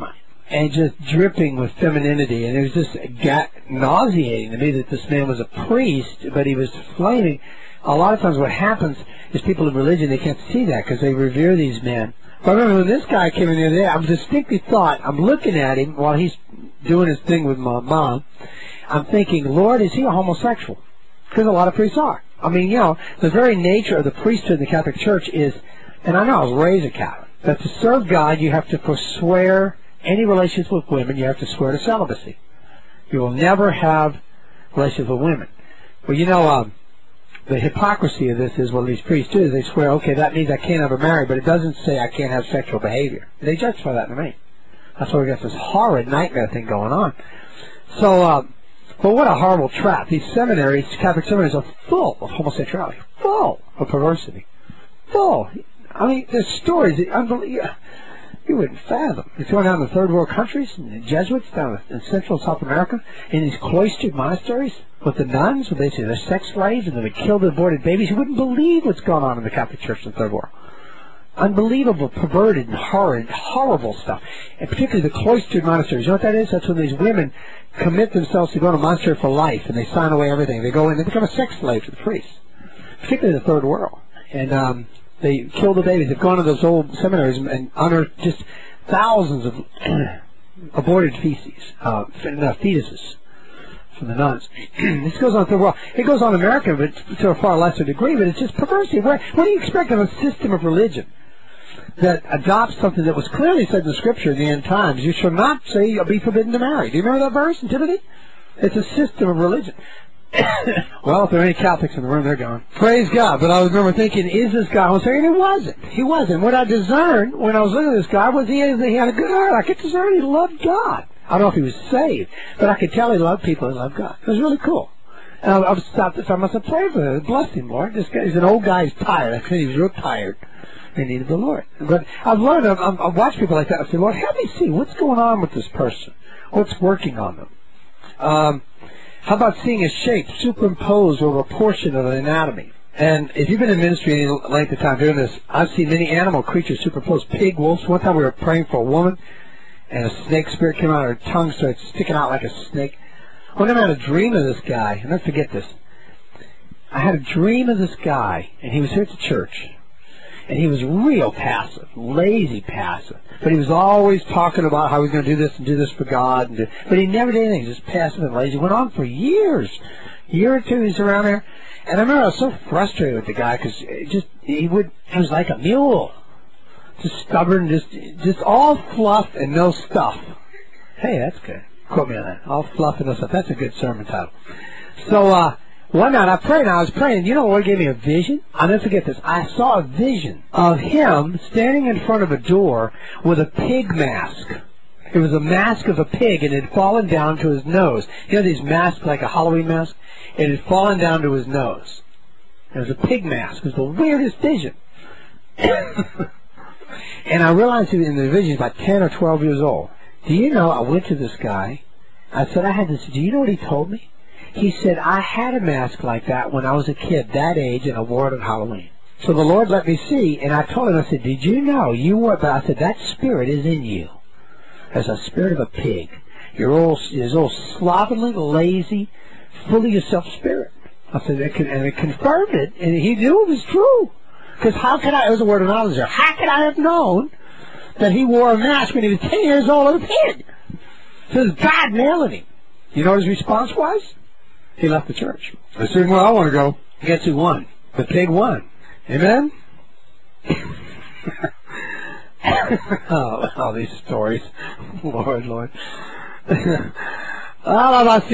and just dripping with femininity. And it was just ga- nauseating to me that this man was a priest, but he was flaming. A lot of times what happens is people in religion, they can't see that because they revere these men. But I remember when this guy came in the other day, I distinctly thought, I'm looking at him while he's doing his thing with my mom. I'm thinking, Lord, is he a homosexual? Because a lot of priests are. I mean, you know, the very nature of the priesthood in the Catholic Church is, and I know I was raised a Catholic, that to serve God you have to forswear any relations with women. You have to swear to celibacy. You will never have relations with women. Well, you know, um, the hypocrisy of this is what these priests do is they swear, okay, that means I can't ever marry, but it doesn't say I can't have sexual behavior. They justify that to me. That's why we got this horrid nightmare thing going on. So, um, but what a horrible trap. These seminaries, Catholic seminaries, are full of homosexuality, full of perversity, full. I mean, there's stories that unbelievable. You wouldn't fathom. It's going down in the third world countries, and the Jesuits down in Central and South America, in these cloistered monasteries with the nuns, where they say they're sex slaves and they would kill the aborted babies. You wouldn't believe what's going on in the Catholic Church in the third world. Unbelievable, perverted, and horrid, horrible stuff. And particularly the cloistered monasteries. You know what that is? That's when these women commit themselves to go to a monastery for life, and they sign away everything. They go in, they become a sex slave to the priests, particularly the third world. And um, they kill the babies. They've gone to those old seminaries and unearthed just thousands of aborted feces, uh, fetuses from the nuns. This goes on third world. It goes on in America, but to a far lesser degree. But it's just perversity. What, what do you expect of a system of religion that adopts something that was clearly said in the Scripture in the end times? You shall not say you'll be forbidden to marry. Do you remember that verse in Timothy? It's a system of religion. Well, if there are any Catholics in the room, they're gone. Praise God. But I remember thinking, is this guy homosexual? And he wasn't. He wasn't. What I discerned when I was looking at this guy was he, he had a good heart. I could discern he loved God. I don't know if he was saved, but I could tell he loved people and loved God. It was really cool. And I, I was stopped this. I must have prayed for him. Bless him, Lord. This guy, he's an old guy. He's tired. I said he was real tired. He needed the Lord. But I've learned, I've, I've watched people like that. I say, Lord, help me see what's going on with this person. What's working on them? Um, how about seeing a shape superimposed over a portion of an anatomy? And if you've been in ministry any length of time doing this, I've seen many animal creatures superimposed. Pig, wolves. One time we were praying for a woman, and a snake spirit came out. Her tongue started sticking out like a snake. One time I had a dream of this guy, and let's forget this. I had a dream of this guy, and he was here at the church. And he was real passive, lazy passive. But he was always talking about how he was going to do this and do this for God. And do, but he never did anything. He was just passive and lazy. It went on for years. A year or two, he's around there. And I remember I was so frustrated with the guy because just he would he was like a mule. Just stubborn, just just all fluff and no stuff. Hey, that's good. Quote me on that. All fluff and no stuff. That's a good sermon title. So, uh... one night I prayed, and I was praying. You know what gave me a vision? I'll never forget this. I saw a vision of him standing in front of a door with a pig mask. It was a mask of a pig, and it had fallen down to his nose. You know these masks, like a Halloween mask? It had fallen down to his nose. It was a pig mask. It was the weirdest vision. And I realized in the vision, he's about ten or twelve years old. Do you know, I went to this guy. I said, I had this. Do you know what he told me? He said, I had a mask like that when I was a kid, that age, and I wore it on Halloween. So the Lord let me see, and I told him, I said, did you know you wore it? But I said, that spirit is in you. There's a spirit of a pig. Your old, this old slovenly, lazy, full of yourself spirit. I said, and it confirmed it, and he knew it was true. Because how could I, it was a word of knowledge there, how could I have known that he wore a mask when he was ten years old as a pig? So it was God nailing him. You know what his response was? He left the church. I said, well, I want to go. Guess who won? The pig won. Amen? oh, all these stories. Lord, Lord. Bless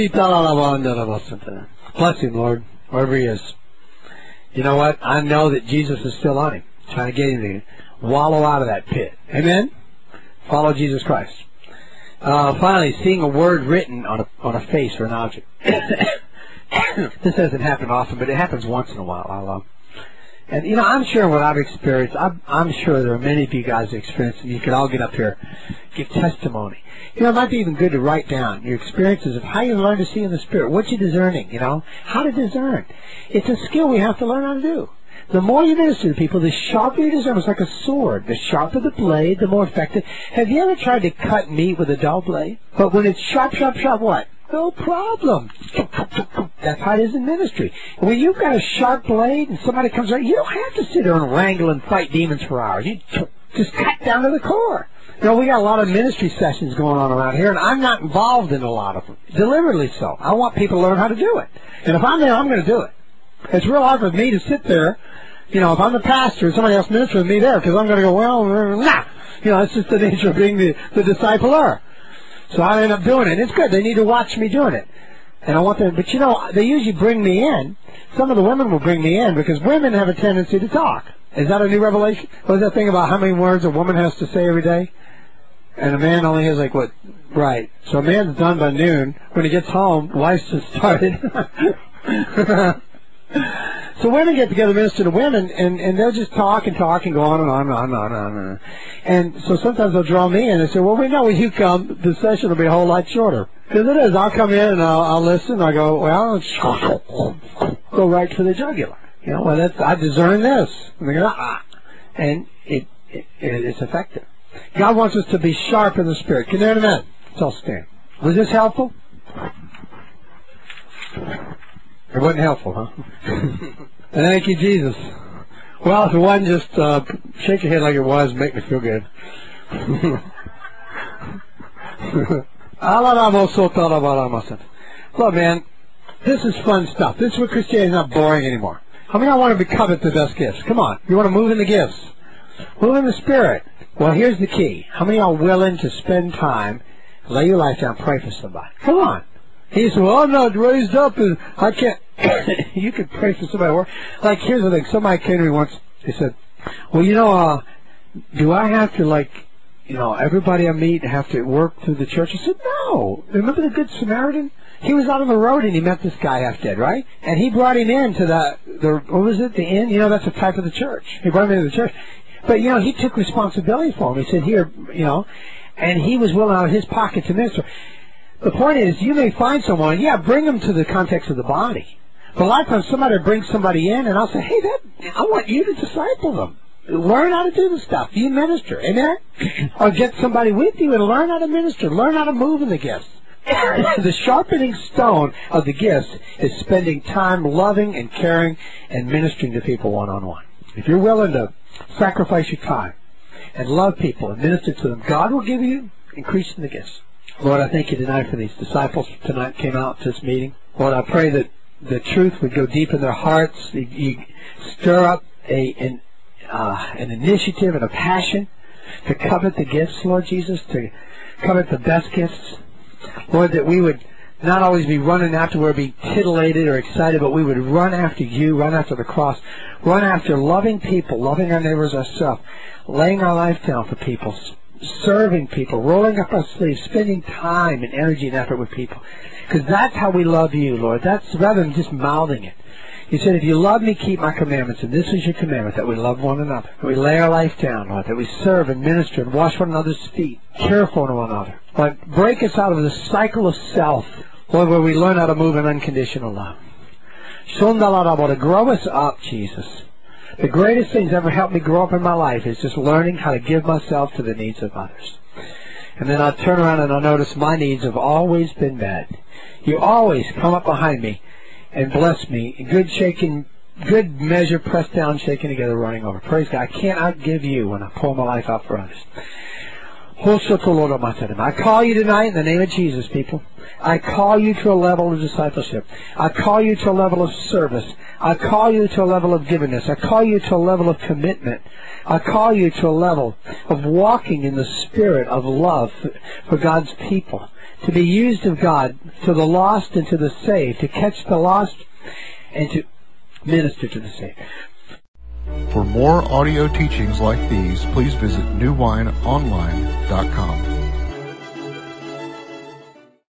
him, Lord, wherever he is. You know what? I know that Jesus is still on him, trying to get him to wallow out of that pit. Amen? Follow Jesus Christ. Uh, finally, seeing a word written on a, on a face or an object. This doesn't happen often, but it happens once in a while. I love. And, you know, I'm sure what I've experienced, I'm, I'm sure there are many of you guys that experience, and you can all get up here, give testimony. You know, it might be even good to write down your experiences of how you learn to see in the Spirit, what you're discerning, you know, how to discern. It's a skill we have to learn how to do. The more you minister to people, the sharper your discernment. It's like a sword. The sharper the blade, the more effective. Have you ever tried to cut meat with a dull blade? But when it's sharp, sharp, sharp, what? No problem. That's how it is in ministry. When you've got a sharp blade and somebody comes around, you don't have to sit there and wrangle and fight demons for hours. You just cut down to the core. You know, we got a lot of ministry sessions going on around here, and I'm not involved in a lot of them. Deliberately so. I want people to learn how to do it. And if I'm there, I'm going to do it. It's real hard for me to sit there. You know, if I'm the pastor and somebody else ministers with me there, because I'm going to go, well, nah. You know, it's just the nature of being the, the discipler. So I end up doing it. It's good. They need to watch me doing it. And I want them, but you know, they usually bring me in. Some of the women will bring me in because women have a tendency to talk. Is that a new revelation? What is that thing about how many words a woman has to say every day? And a man only has like what? Right. So a man's done by noon. When he gets home, wife's just started. So women get together, minister to women, and, and they'll just talk and talk and go on and on and on and on and on. And so sometimes they'll draw me in and say, well, we know when you come, the session will be a whole lot shorter. Because it is. I'll come in and I'll, I'll listen. I'll go, well, go right for the jugular. You know, well, that's, I discern this. And they go, ah. And it, it, it's effective. God wants us to be sharp in the spirit. Can you hear that? Let's all stand. Was this helpful? It wasn't helpful, huh? Thank you, Jesus. Well, if it wasn't, just uh, shake your head like it was and make me feel good. Look, man, this is fun stuff. This is what Christianity is not boring anymore. How many of y'all want to covet the best gifts? Come on. You want to move in the gifts. Move in the spirit. Well, here's the key. How many of y'all are willing to spend time, lay your life down, pray for somebody? Come on. He said, well, I'm not raised up and I can't. You could pray for somebody. Like, here's the thing. Somebody came to me once. They said, well, you know, uh, do I have to, like, you know, everybody I meet have to work through the church? I said, no. Remember the Good Samaritan? He was out on the road and he met this guy half dead, right? And he brought him in to the, the what was it, the inn? You know, that's a type of the church. He brought him into the church. But, you know, he took responsibility for him. He said, here, you know, and he was willing out of his pocket to minister. The point is, you may find someone, yeah, bring them to the context of the body. But a lot of times somebody brings somebody in and I'll say, hey, that, I want you to disciple them. Learn how to do the stuff. You minister. Amen? Or get somebody with you and learn how to minister. Learn how to move in the gifts. The sharpening stone of the gifts is spending time loving and caring and ministering to people one-on-one. If you're willing to sacrifice your time and love people and minister to them, God will give you increase in the gifts. Lord, I thank you tonight for these disciples tonight came out to this meeting. Lord, I pray that the truth would go deep in their hearts. You, you stir up a an, uh, an initiative and a passion to covet the gifts, Lord Jesus, to covet the best gifts. Lord, that we would not always be running after where be titillated or excited, but we would run after you, run after the cross, run after loving people, loving our neighbors ourselves, laying our life down for people, serving people, rolling up our sleeves, spending time and energy and effort with people. Because that's how we love you, Lord. That's rather than just mouthing it. You said, if you love me, keep my commandments. And this is your commandment, that we love one another. That we lay our life down, Lord. That we serve and minister and wash one another's feet. Care for one another. Lord, break us out of the cycle of self, Lord, where we learn how to move in unconditional love. To grow us up, Jesus. The greatest things ever helped me grow up in my life is just learning how to give myself to the needs of others. And then I turn around and I notice my needs have always been met. You always come up behind me and bless me in good shaking, good measure, pressed down, shaken together, running over. Praise God. I can't outgive you when I pour my life out for others. I call you tonight in the name of Jesus, people. I call you to a level of discipleship. I call you to a level of service. I call you to a level of givenness. I call you to a level of commitment. I call you to a level of walking in the spirit of love for God's people. To be used of God to the lost and to the saved. To catch the lost and to minister to the saved. For more audio teachings like these, please visit new wine online dot com.